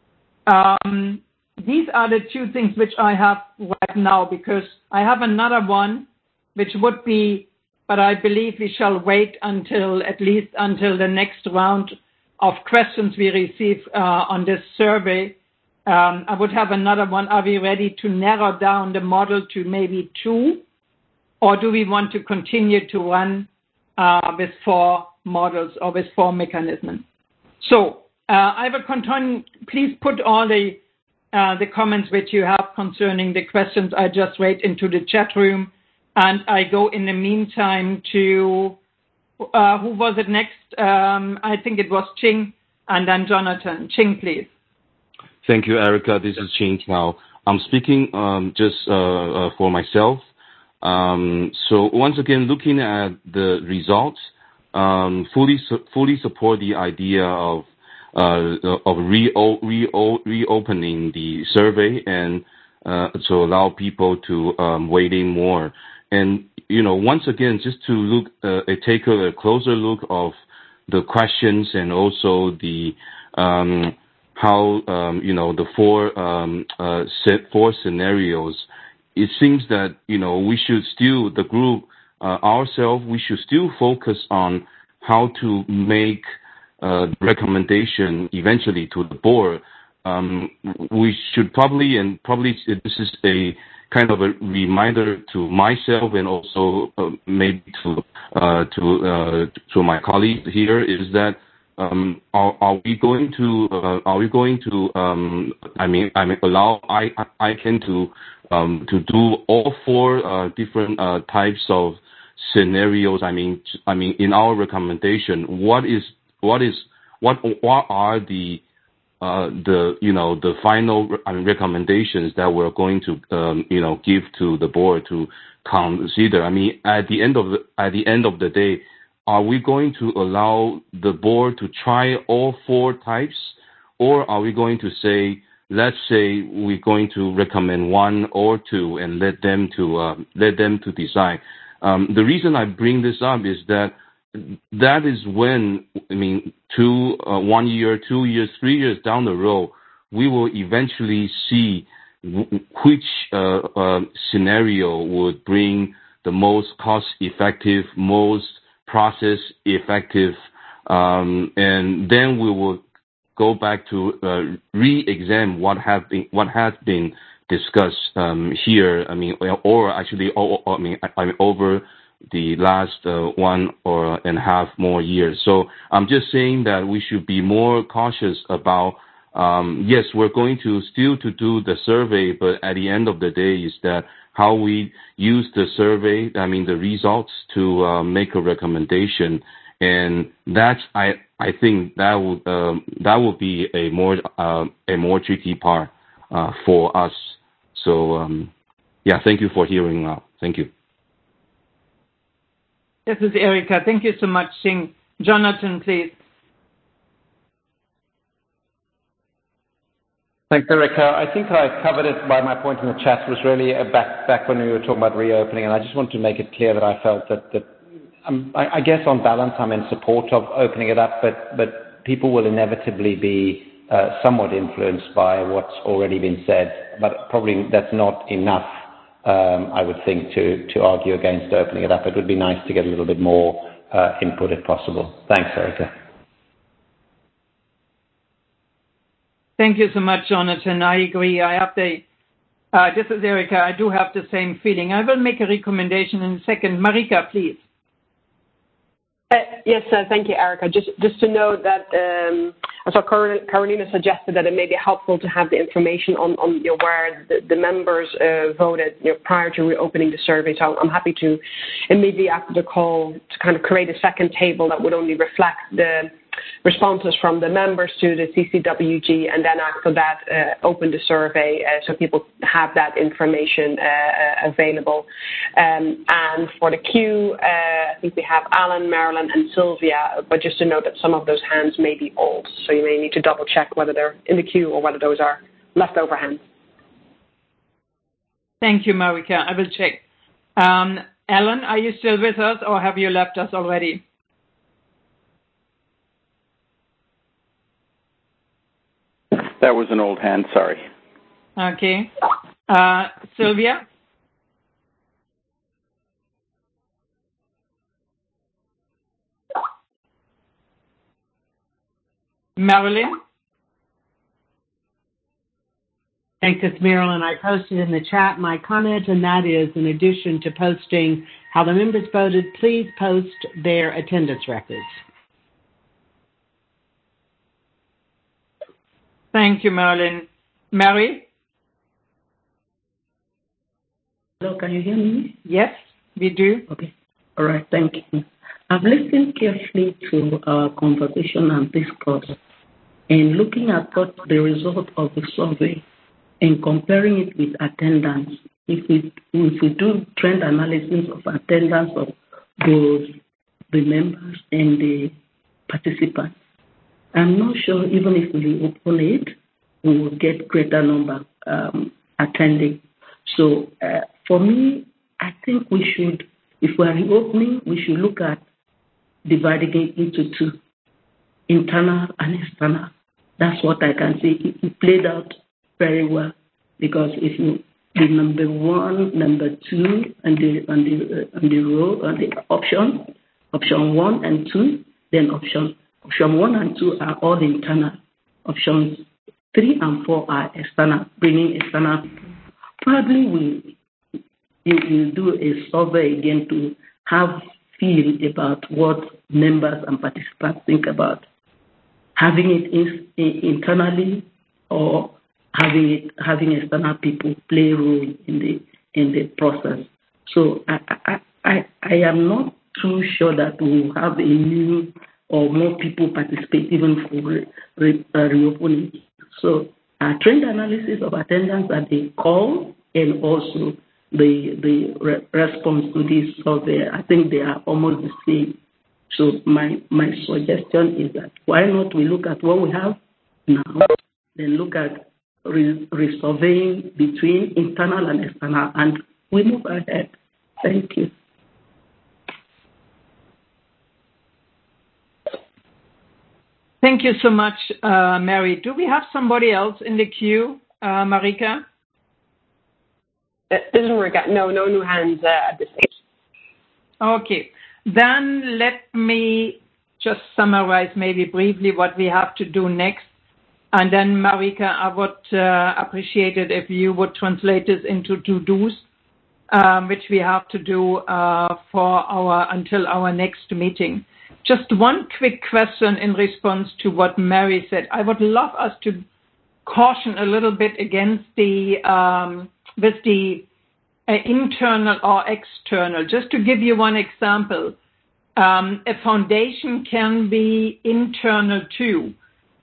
These are the two things which I have right now, because I have another one which would be, but I believe we shall wait at least until the next round of questions we receive on this survey. I would have another one. Are we ready to narrow down the model to maybe 2, or do we want to continue to run with 4 models or with 4 mechanisms? So I will continue. Please put all the comments which you have concerning the questions I just read into the chat room, and I go in the meantime to who was it next? I think it was Ching, and then Jonathan. Ching, please. Thank you, Erica. This is Ching now. I'm speaking just for myself. So once again, looking at the results, fully support the idea of reopening the survey and to allow people to weigh in more. And once again, just to take a closer look of the questions and also the how the 4 scenarios. It seems that we should still, the group ourselves, we should still focus on how to make recommendation eventually to the board. We should probably this is a kind of a reminder to myself and also maybe to my colleagues here, is that are we going to allow ICANN to do all 4 different types of scenarios? I mean in our recommendation, what are the final recommendations that we're going to give to the board to consider? I mean, at the end of the day, are we going to allow the board to try all 4 types, or are we going to say, let's say we're going to recommend 1 or 2 and let them to decide? The reason I bring this up is that is when, 1 year, 2 years, 3 years down the road, we will eventually see which scenario would bring the most cost-effective, most process-effective, and then we will go back to re-examine what has been discussed here. Over the last 1.5 more years. So I'm just saying that we should be more cautious about, yes, we're going to still to do the survey, but at the end of the day is that how we use the survey, the results to make a recommendation. And that's, I think that would be a more tricky part for us. So, thank you for hearing out. Thank you. This is Erica. Thank you so much, Singh. Jonathan, please. Thanks, Erica. I think I covered it by my point in the chat. Was really back when we were talking about reopening, and I just want to make it clear that I felt that I guess on balance I'm in support of opening it up, but people will inevitably be somewhat influenced by what's already been said. But probably that's not enough, I would think, to argue against opening it up. It would be nice to get a little bit more input if possible. Thanks, Erica. Thank you so much, Jonathan. I agree. This is Erica. I do have the same feeling. I will make a recommendation in a second. Marika, please. Yes, thank you, Erica. Just to note that I saw Carolina suggested that it may be helpful to have the information on where the members voted prior to reopening the survey. So I'm happy to immediately after the call to kind of create a second table that would only reflect the responses from the members to the CCWG, and then after that, open the survey so people have that information available. And for the queue, I think we have Alan, Marilyn, and Sylvia, but just to note that some of those hands may be old, so you may need to double check whether they're in the queue or whether those are leftover hands. Thank you, Marika. I will check. Alan, are you still with us, or have you left us already? That was an old hand, sorry. Okay. Sylvia? Marilyn? Thanks, it's Marilyn. I posted in the chat my comment, and that is, in addition to posting how the members voted, please post their attendance records. Thank you, Marilyn. Mary? Hello, can you hear me? Yes, we do. Okay. All right, thank you. I've listened carefully to our conversation and discourse, and looking at what the result of the survey and comparing it with attendance. If we do trend analysis of attendance of both the members and the participants, I'm not sure even if we open it, we will get greater number attending. So for me, I think we should, if we are reopening, we should look at dividing it into two, internal and external. That's what I can say. It played out very well, because if you the number one, number two, and the row and the option 1 and 2, then option 1 and 2 are all internal. Options 3 and 4 are external, bringing external. Probably you do a survey again to have feel about what members and participants think about having it internally or having external people play a role in the process. So I am not too sure that we will have a new or more people participate even for reopening. So trend analysis of attendance at the call and also the response to this survey, I think they are almost the same. So my suggestion is that why not we look at what we have now, then look at resurveying between internal and external, and we move ahead. Thank you. Thank you so much, Mary. Do we have somebody else in the queue, Marika? This is Marika. No new hands at this stage. Okay. Then let me just summarize maybe briefly what we have to do next. And then, Marika, I would appreciate it if you would translate this into to-dos, which we have to do until our next meeting. Just one quick question in response to what Mary said. I would love us to caution a little bit against with the internal or external. Just to give you one example, a foundation can be internal too.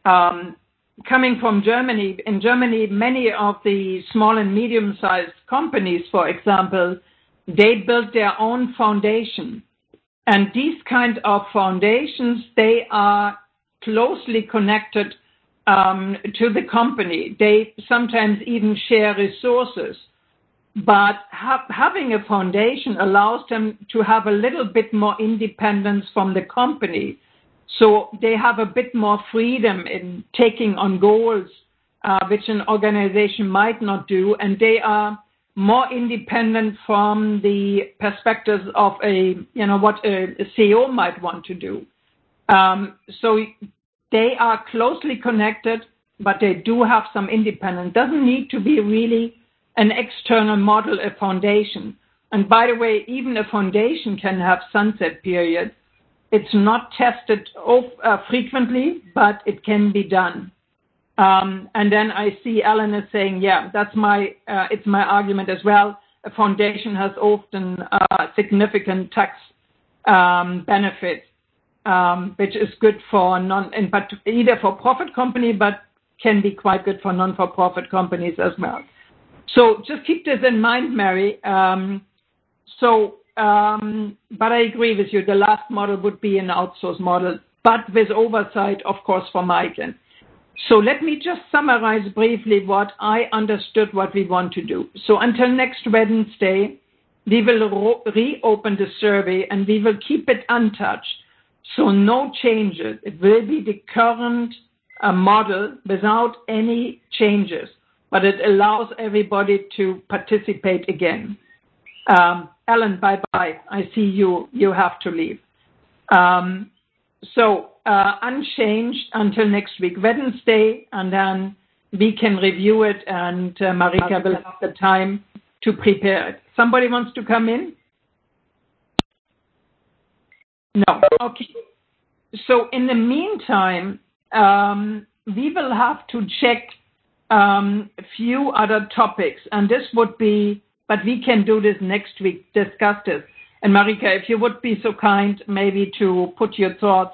Coming from Germany, in Germany, many of the small and medium-sized companies, for example, they built their own foundation. And these kind of foundations, they are closely connected to the company. They sometimes even share resources. But having a foundation allows them to have a little bit more independence from the company. So they have a bit more freedom in taking on goals, which an organization might not do, and they are more independent from the perspectives of what a CEO might want to do. So they are closely connected, but they do have some independence. Doesn't need to be really an external model, a foundation. And by the way, even a foundation can have sunset periods. It's not tested frequently, but it can be done. And then I see Alan is saying, yeah, it's my argument as well. A foundation has often significant tax benefits. which is good for either for-profit company, but can be quite good for non-for-profit companies as well. So just keep this in mind, Mary. But I agree with you. The last model would be an outsourced model, but with oversight, of course, from ICANN. So let me just summarize briefly what I understood what we want to do. So until next Wednesday, we will reopen the survey and we will keep it untouched. So no changes. It will be the current model without any changes, but it allows everybody to participate again. Ellen, bye-bye. I see you have to leave. Unchanged until next week, Wednesday, and then we can review it, and Marika will have the time to prepare it. Somebody wants to come in? No. Okay. So in the meantime, we will have to check a few other topics, and this would be, but we can do this next week, discuss this. And Marika, if you would be so kind, maybe to put your thoughts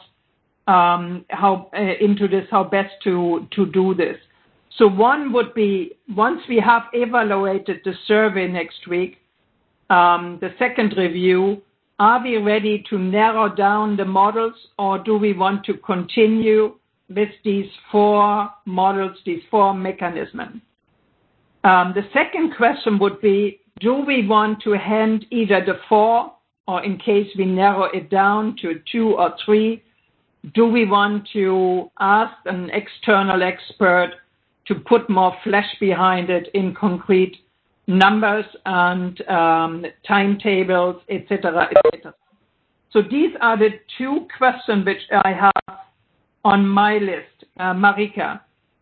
into this, how best to do this. So one would be, once we have evaluated the survey next week, the second review, are we ready to narrow down the models, or do we want to continue with these 4 models, these 4 mechanisms? The second question would be, do we want to hand either the 4, or in case we narrow it down to 2 or 3, do we want to ask an external expert to put more flesh behind it in concrete numbers and timetables, etc., etc. So these are the 2 questions which I have on my list. Marika,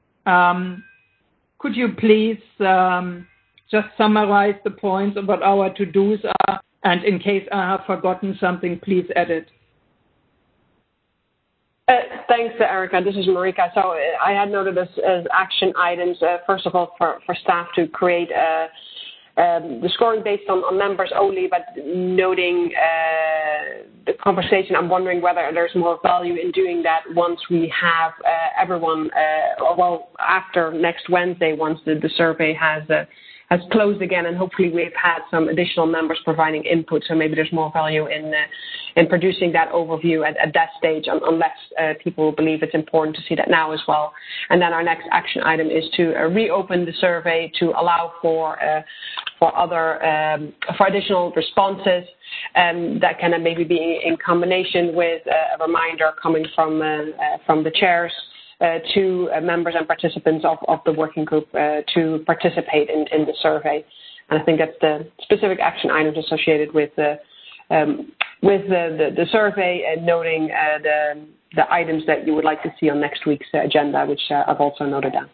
could you please just summarize the points of what our to-dos are, and in case I have forgotten something, please add it. Thanks, Erica. This is Marika. So I had noted as action items, first of all, for staff to create the scoring based on members only, but noting the conversation. I'm wondering whether there's more value in doing that once we have everyone, after next Wednesday, once the survey has closed again, and hopefully we've had some additional members providing input. So maybe there's more value in producing that overview at that stage, unless people believe it's important to see that now as well. And then our next action item is to reopen the survey to allow for additional responses, and that can maybe be in combination with a reminder coming from the chairs to members and participants of the working group to participate in the survey. And I think that's the specific action items associated with the survey, and noting the items that you would like to see on next week's agenda, which I've also noted down.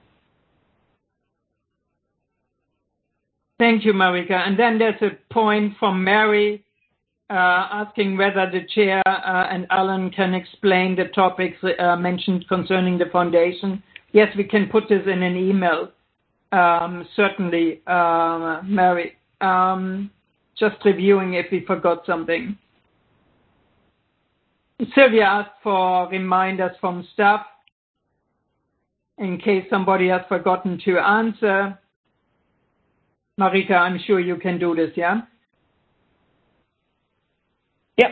Thank you, Marika. And then there's a point from Mary asking whether the chair and Alan can explain the topics mentioned concerning the foundation. Yes, we can put this in an email, certainly, Mary. Just reviewing if we forgot something. Sylvia asked for reminders from staff in case somebody has forgotten to answer. Marika, I'm sure you can do this, yeah? Yep.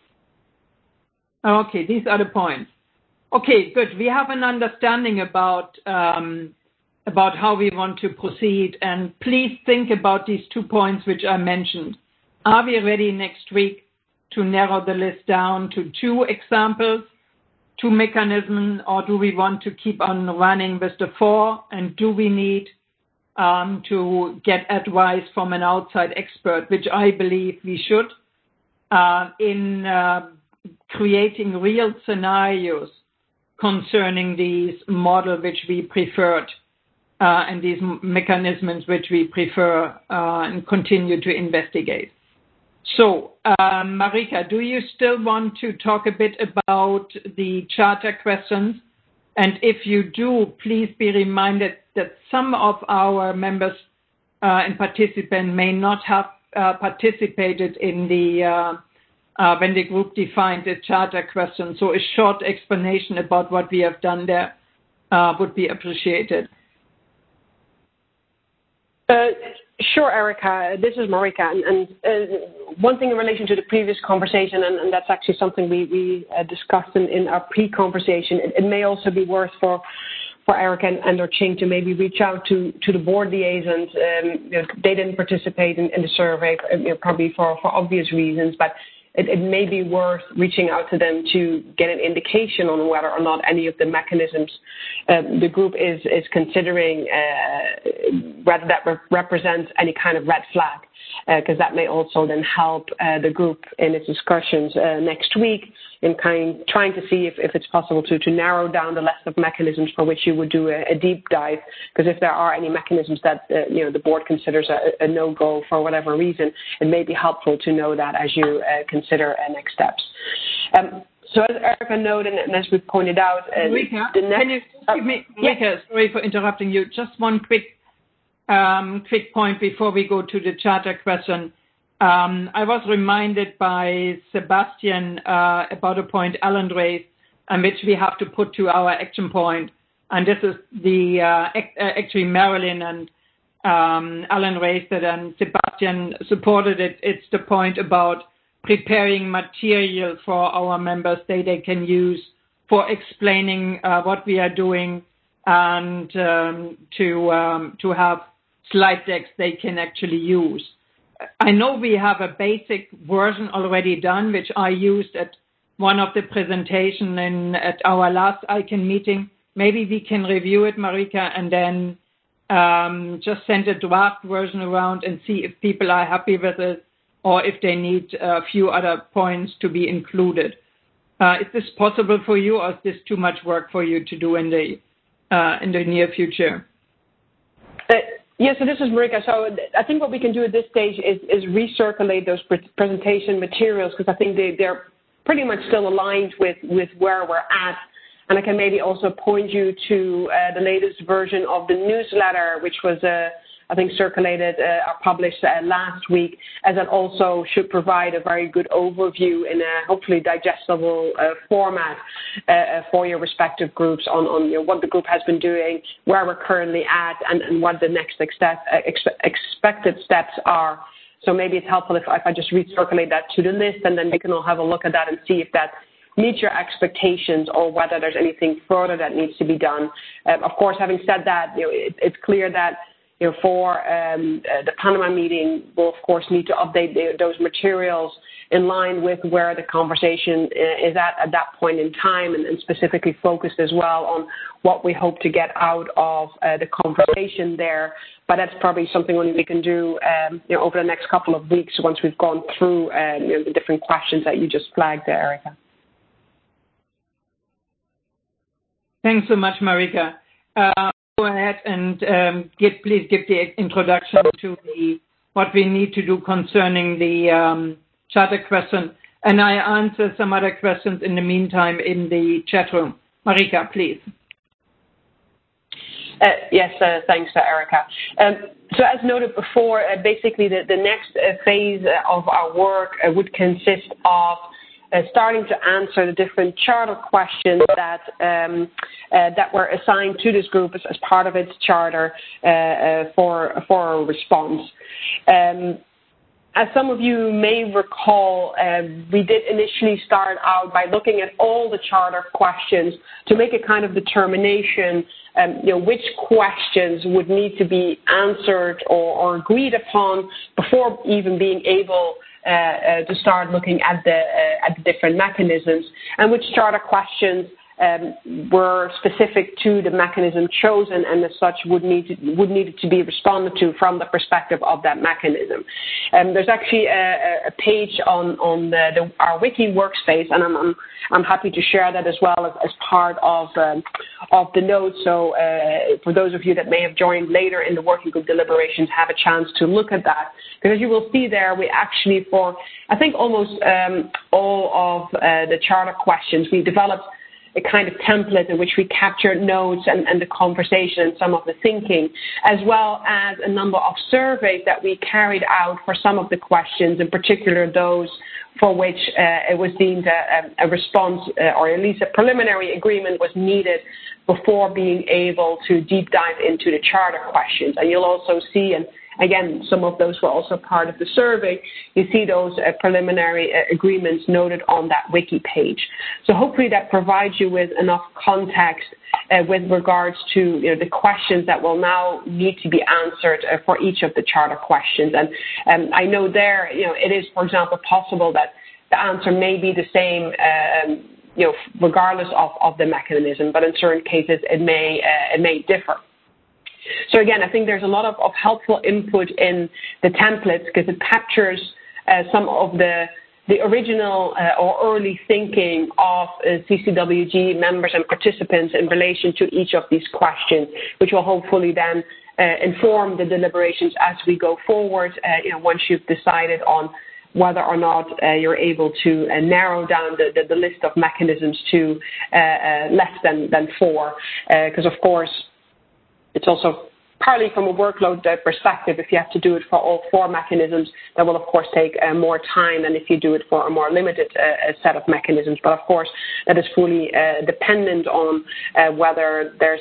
Okay, these are the points. Okay, good. We have an understanding about how we want to proceed, and please think about these 2 points which I mentioned. Are we ready next week to narrow the list down to 2 examples, 2 mechanisms, or do we want to keep on running with the 4, and do we need to get advice from an outside expert, which I believe we should, in creating real scenarios concerning these models which we preferred and these mechanisms which we prefer and continue to investigate. So, Marika, do you still want to talk a bit about the charter questions? And if you do, please be reminded that some of our members and participants may not have participated in the when the group defined the charter question. So a short explanation about what we have done there would be appreciated. Sure, Erica. This is Marika. And one thing in relation to the previous conversation, and that's actually something we discussed in our pre-conversation, it may also be worth for Erica and or Ching to maybe reach out to the board liaisons. They didn't participate in the survey, probably for obvious reasons, but it may be worth reaching out to them to get an indication on whether or not any of the mechanisms the group is considering, whether that represents any kind of red flag, because that may also then help the group in its discussions next week in trying to see if it's possible to narrow down the list of mechanisms for which you would do a deep dive, because if there are any mechanisms that the board considers a no-go for whatever reason, it may be helpful to know that as you consider next steps. So as Erica noted, and as we pointed out, Marika, can you give me, Marika, sorry for interrupting you, just one quick point before we go to the charter question. I was reminded by Sebastian about a point Alan raised, which we have to put to our action point. And this is the actually Marilyn and Alan raised it, and Sebastian supported it. It's the point about preparing material for our members that they can use for explaining what we are doing, and to have slide decks they can actually use. I know we have a basic version already done, which I used at one of the presentations at our last ICANN meeting. Maybe we can review it, Marika, and then just send a draft version around and see if people are happy with it or if they need a few other points to be included. Is this possible for you, or is this too much work for you to do in the near future? Yes, so this is Marika. So I think what we can do at this stage is recirculate those presentation materials, because I think they're pretty much still aligned with where we're at. And I can maybe also point you to the latest version of the newsletter, which was, I think, circulated or published last week, as it also should provide a very good overview in a hopefully digestible format for your respective groups on what the group has been doing, where we're currently at, and what the next expected steps are. So maybe it's helpful if I just recirculate that to the list, and then we can all have a look at that and see if that meets your expectations or whether there's anything further that needs to be done. Of course, having said that, it's clear that for the Panama meeting, we'll of course need to update those materials in line with where the conversation is at that point in time, and specifically focused as well on what we hope to get out of the conversation there. But that's probably something only we can do over the next couple of weeks once we've gone through the different questions that you just flagged there, Erica. Thanks so much, Marika. Go ahead and please give the introduction to what we need to do concerning the charter question, and I answer some other questions in the meantime in the chat room. Marika, please. Yes, thanks, Erica. So as noted before, basically the next phase of our work would consist of starting to answer the different charter questions that were assigned to this group as part of its charter for a response. As some of you may recall, we did initially start out by looking at all the charter questions to make a kind of determination, which questions would need to be answered or agreed upon before even being able to start looking at the different mechanisms, and which charter questions were specific to the mechanism chosen, and as such would need to be responded to from the perspective of that mechanism. There's actually a page on our wiki workspace, and I'm happy to share that as well as part of the notes. So for those of you that may have joined later in the working group deliberations, have a chance to look at that, because you will see there we actually, for I think almost all of the charter questions, we developed a kind of template in which we captured notes and the conversation and some of the thinking, as well as a number of surveys that we carried out for some of the questions, in particular those for which it was deemed a response or at least a preliminary agreement was needed before being able to deep dive into the charter questions. And you'll also see, and again, some of those were also part of the survey, you see those preliminary agreements noted on that wiki page. So hopefully that provides you with enough context with regards to the questions that will now need to be answered for each of the charter questions. And I know there, it is, for example, possible that the answer may be the same regardless of the mechanism, but in certain cases it may differ. So again, I think there's a lot of helpful input in the templates because it captures some of the original or early thinking of CCWG members and participants in relation to each of these questions, which will hopefully then inform the deliberations as we go forward, once you've decided on whether or not you're able to narrow down the list of mechanisms to less than 4. Because, of course, it's also partly from a workload perspective. If you have to do it for all 4 mechanisms, that will, of course, take more time than if you do it for a more limited set of mechanisms. But, of course, that is fully dependent on whether there's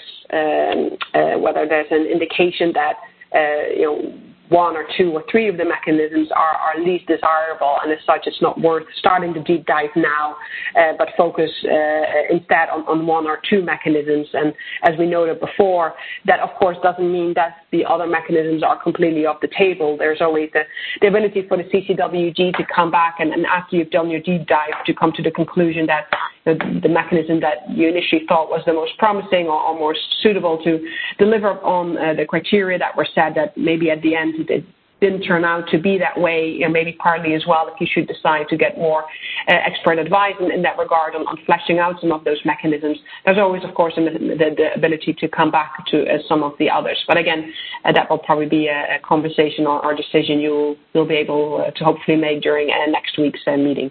an indication that, 1 or 2 or 3 of the mechanisms are least desirable, and as such it's not worth starting to deep dive now, but focus instead on 1 or 2 mechanisms. And as we noted before, that of course doesn't mean that the other mechanisms are completely off the table. There's always the ability for the CCWG to come back and after you've done your deep dive to come to the conclusion that the mechanism that you initially thought was the most promising or most suitable to deliver on the criteria that were set, that maybe at the end it didn't turn out to be that way, maybe partly as well if you should decide to get more expert advice in that regard on fleshing out some of those mechanisms. There's always, of course, the ability to come back to some of the others. But again, that will probably be a conversation or decision you'll be able to hopefully make during next week's meeting.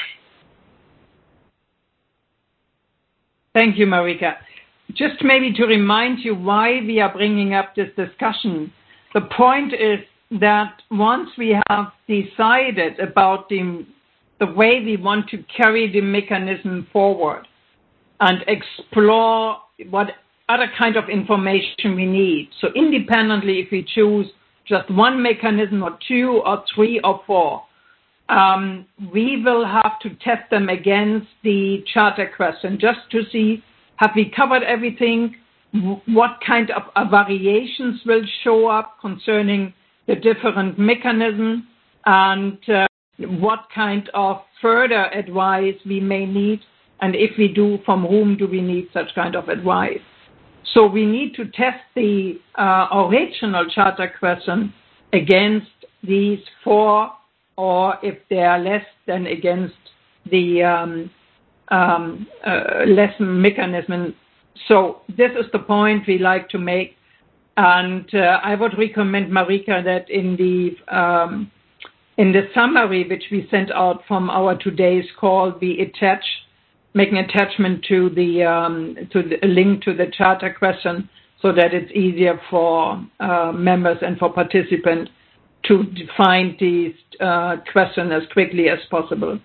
Thank you, Marika. Just maybe to remind you why we are bringing up this discussion, the point is that once we have decided about the way we want to carry the mechanism forward and explore what other kind of information we need, so independently if we choose just 1 mechanism or 2 or 3 or 4, we will have to test them against the charter question just to see, have we covered everything, what kind of variations will show up concerning the different mechanisms, and what kind of further advice we may need, and if we do, from whom do we need such kind of advice. So we need to test the original charter question against these 4, or if they are less, then against the less mechanism. So this is the point we like to make. And I would recommend, Marika, that in the summary which we sent out from our today's call, we make an attachment to the link to the charter question, so that it's easier for members and for participants to find these questions as quickly as possible.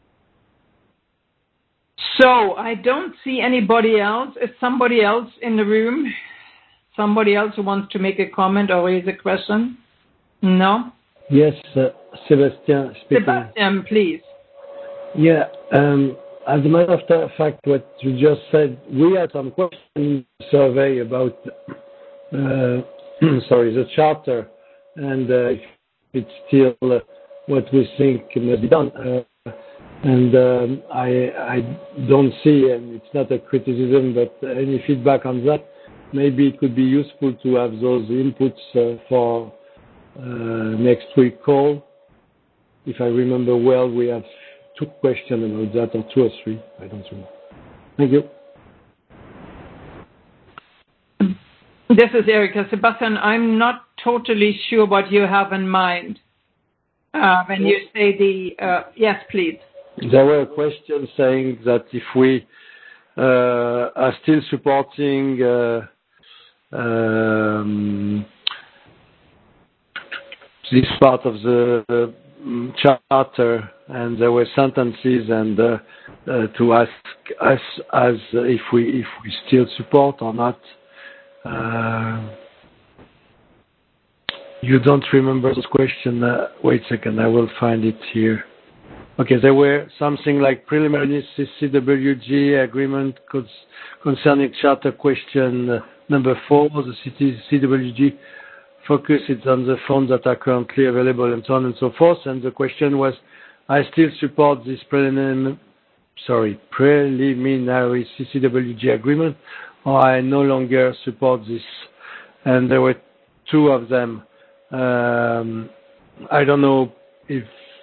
So I don't see anybody else. Is somebody else in the room? Somebody else who wants to make a comment or raise a question? No? Yes, Sebastian speaking. Sebastian, please. Yeah, as a matter of fact, what you just said, we had some questions in the survey about the charter, and it's still what we think must be done. And I don't see, and it's not a criticism, but any feedback on that. Maybe it could be useful to have those inputs for next week call. If I remember well, we have 2 questions about that, or 2 or 3. I don't remember. Thank you. This is Erika. Sebastian, I'm not totally sure what you have in mind when you say yes, please. There were questions saying that if we are still supporting this part of the charter, and there were sentences, and to ask us as if we still support or not. You don't remember this question? Wait a second, I will find it here. Okay, there were something like preliminary CCWG agreement concerning charter question number 4. The CCWG focuses on the funds that are currently available and so on and so forth. And the question was, I still support this preliminary CCWG agreement, or I no longer support this. And there were 2 of them. I don't know if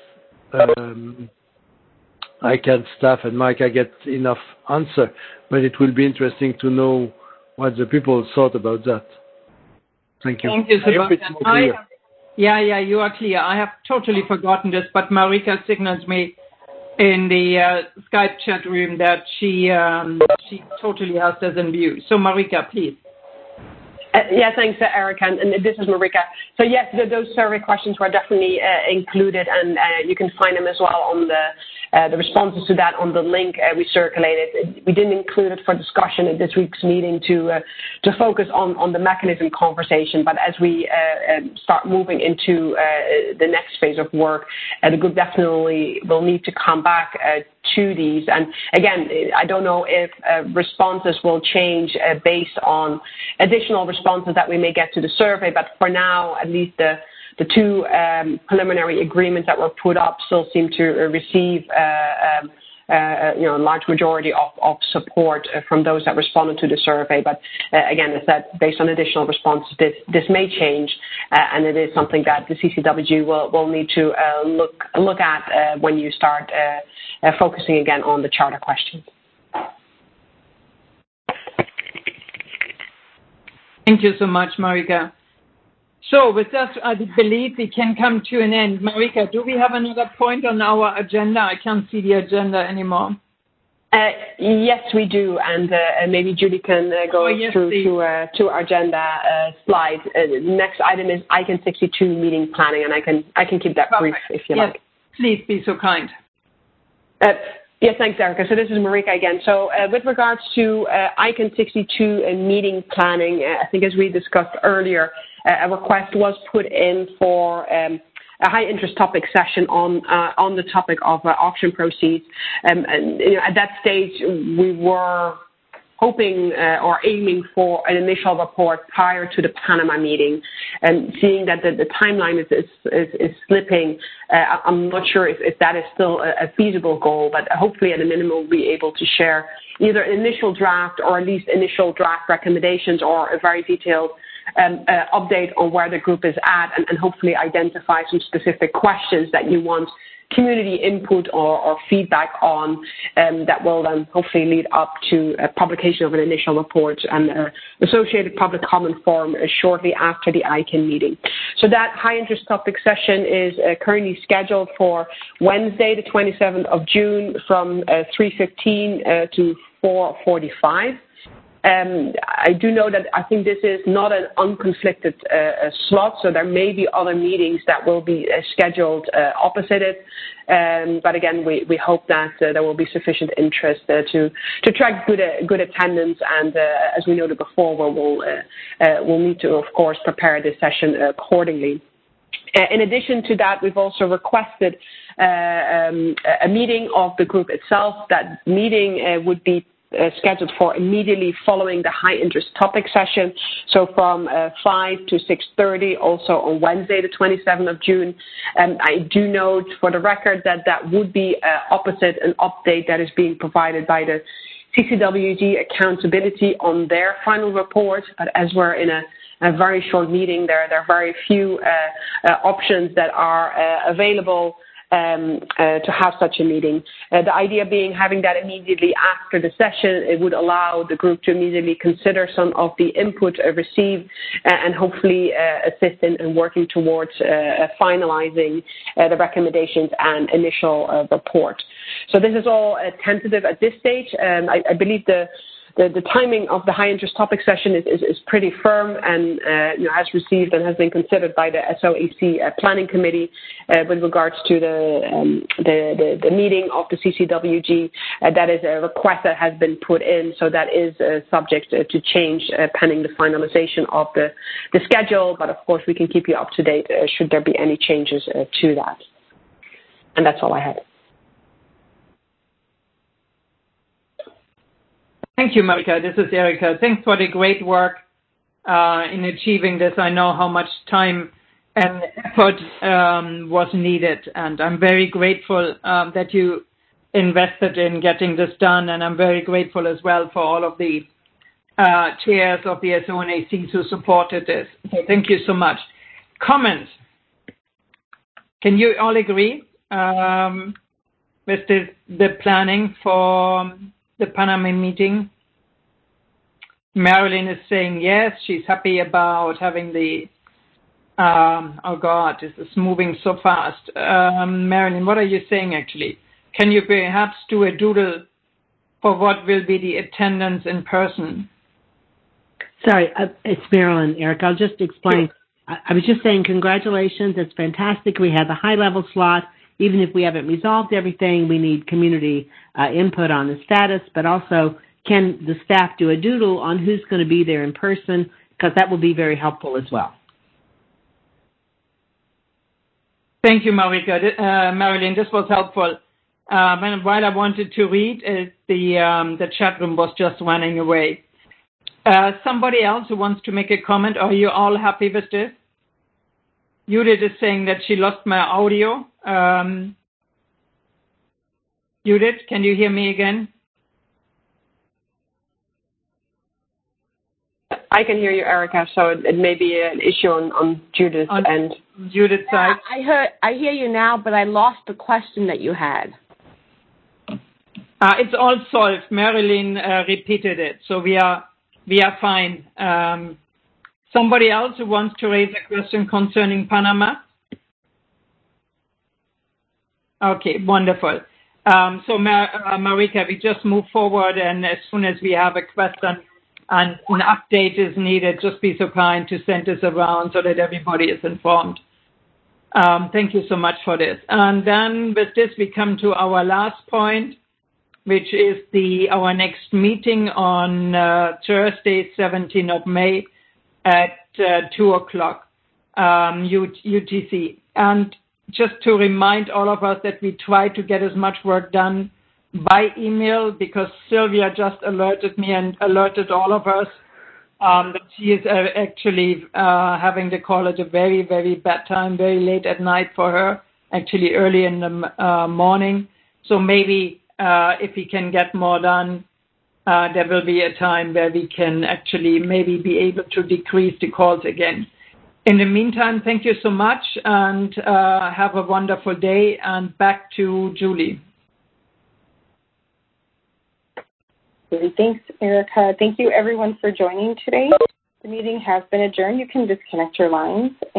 I can staff and Mike, I get enough answer, but it will be interesting to know what the people thought about that. Thank you. Thank you, Sebastian. You are clear. I have totally forgotten this, but Marika signals me in the Skype chat room that she totally has this in view. So Marika, please. Thanks, Erica, and this is Marika. So yes, those survey questions were definitely included, and you can find them as well on the responses to that on the link we circulated. We didn't include it for discussion at this week's meeting to focus on the mechanism conversation, but as we start moving into the next phase of work, the group definitely will need to come back to these. And again, I don't know if responses will change based on additional responses that we may get to the survey, but for now, at least the 2 preliminary agreements that were put up still seem to receive a large majority of support from those that responded to the survey. But again, as said, based on additional responses, this may change, and it is something that the CCWG will need to look at when you start focusing again on the charter questions. Thank you so much, Marika. So with that, I believe we can come to an end. Marika, do we have another point on our agenda? I can't see the agenda anymore. Yes, we do, and maybe Judy can go through to our agenda slide. The next item is ICANN 62 meeting planning, and I can keep that brief if you like. Please be so kind. Yes, thanks, Erica. So this is Marika again. So with regards to ICANN 62 and meeting planning, I think as we discussed earlier, a request was put in for a high-interest topic session on the topic of auction proceeds. And at that stage, we were hoping or aiming for an initial report prior to the Panama meeting. And seeing that the timeline is slipping, I'm not sure if that is still a feasible goal, but hopefully at a minimum we'll be able to share either an initial draft or at least initial draft recommendations or a very detailed update on where the group is at, and hopefully identify some specific questions that you want community input or feedback on, that will then hopefully lead up to a publication of an initial report and associated public comment form shortly after the ICANN meeting. So that high interest topic session is currently scheduled for Wednesday, the 27th of June from 3:15 to 4:45. I do know that I think this is not an unconflicted slot, so there may be other meetings that will be scheduled opposite it. But again, we hope that there will be sufficient interest to track good attendance, and as we noted before, we'll need to, of course, prepare this session accordingly. In addition to that, we've also requested a meeting of the group itself. That meeting would be scheduled for immediately following the high interest topic session, so from 5 to 6:30, also on Wednesday the 27th of June. I do note for the record that would be opposite an update that is being provided by the CCWG Accountability on their final report, but as we're in a very short meeting, there are very few options that are available to have such a meeting. The idea being having that immediately after the session, it would allow the group to immediately consider some of the input received and hopefully assist in working towards finalizing the recommendations and initial report. So this is all tentative at this stage. I believe the the timing of the high interest topic session is pretty firm and has received and has been considered by the SOAC Planning Committee with regards to the meeting of the CCWG. That is a request that has been put in, so that is subject to change pending the finalization of the schedule. But of course, we can keep you up to date should there be any changes to that. And that's all I had. Thank you, Marika. This is Erika. Thanks for the great work in achieving this. I know how much time and effort was needed, and I'm very grateful that you invested in getting this done, and I'm very grateful as well for all of the chairs of the SONACs who supported this. So thank you so much. Comments? Can you all agree with the planning for the Panama meeting? Marilyn is saying yes. She's happy about having the, oh God, this is moving so fast. Marilyn, what are you saying actually? Can you perhaps do a doodle for what will be the attendance in person? Sorry, it's Marilyn, Eric. I'll just explain. I was just saying congratulations. It's fantastic. We have a high-level slot. Even if we haven't resolved everything, we need community input on the status, but also can the staff do a doodle on who's going to be there in person, because that will be very helpful as well. Thank you, Marika. Marilyn, this was helpful. And while I wanted to read, the chat room was just running away. Somebody else who wants to make a comment? Are you all happy with this? Judith is saying that she lost my audio. Judith, can you hear me again? I can hear you, Erica, so it may be an issue on Judith's end. Judith's side. I hear you now, but I lost the question that you had. It's all solved. Marilyn repeated it, so we are fine. Somebody else who wants to raise a question concerning Panama? Okay, wonderful. So, Marika, we just move forward, and as soon as we have a question and an update is needed, just be so kind to send this around so that everybody is informed. Thank you so much for this. And then with this, we come to our last point, which is our next meeting on Thursday, 17th of May at 2 o'clock UTC. And just to remind all of us that we try to get as much work done by email, because Sylvia just alerted me and alerted all of us that she is actually having the call at a very, very bad time, very late at night for her, actually early in the morning. So maybe if we can get more done, there will be a time where we can actually maybe be able to decrease the calls again. In the meantime, thank you so much, and have a wonderful day, and back to Julie. Thanks, Erica. Thank you, everyone, for joining today. The meeting has been adjourned. You can disconnect your lines.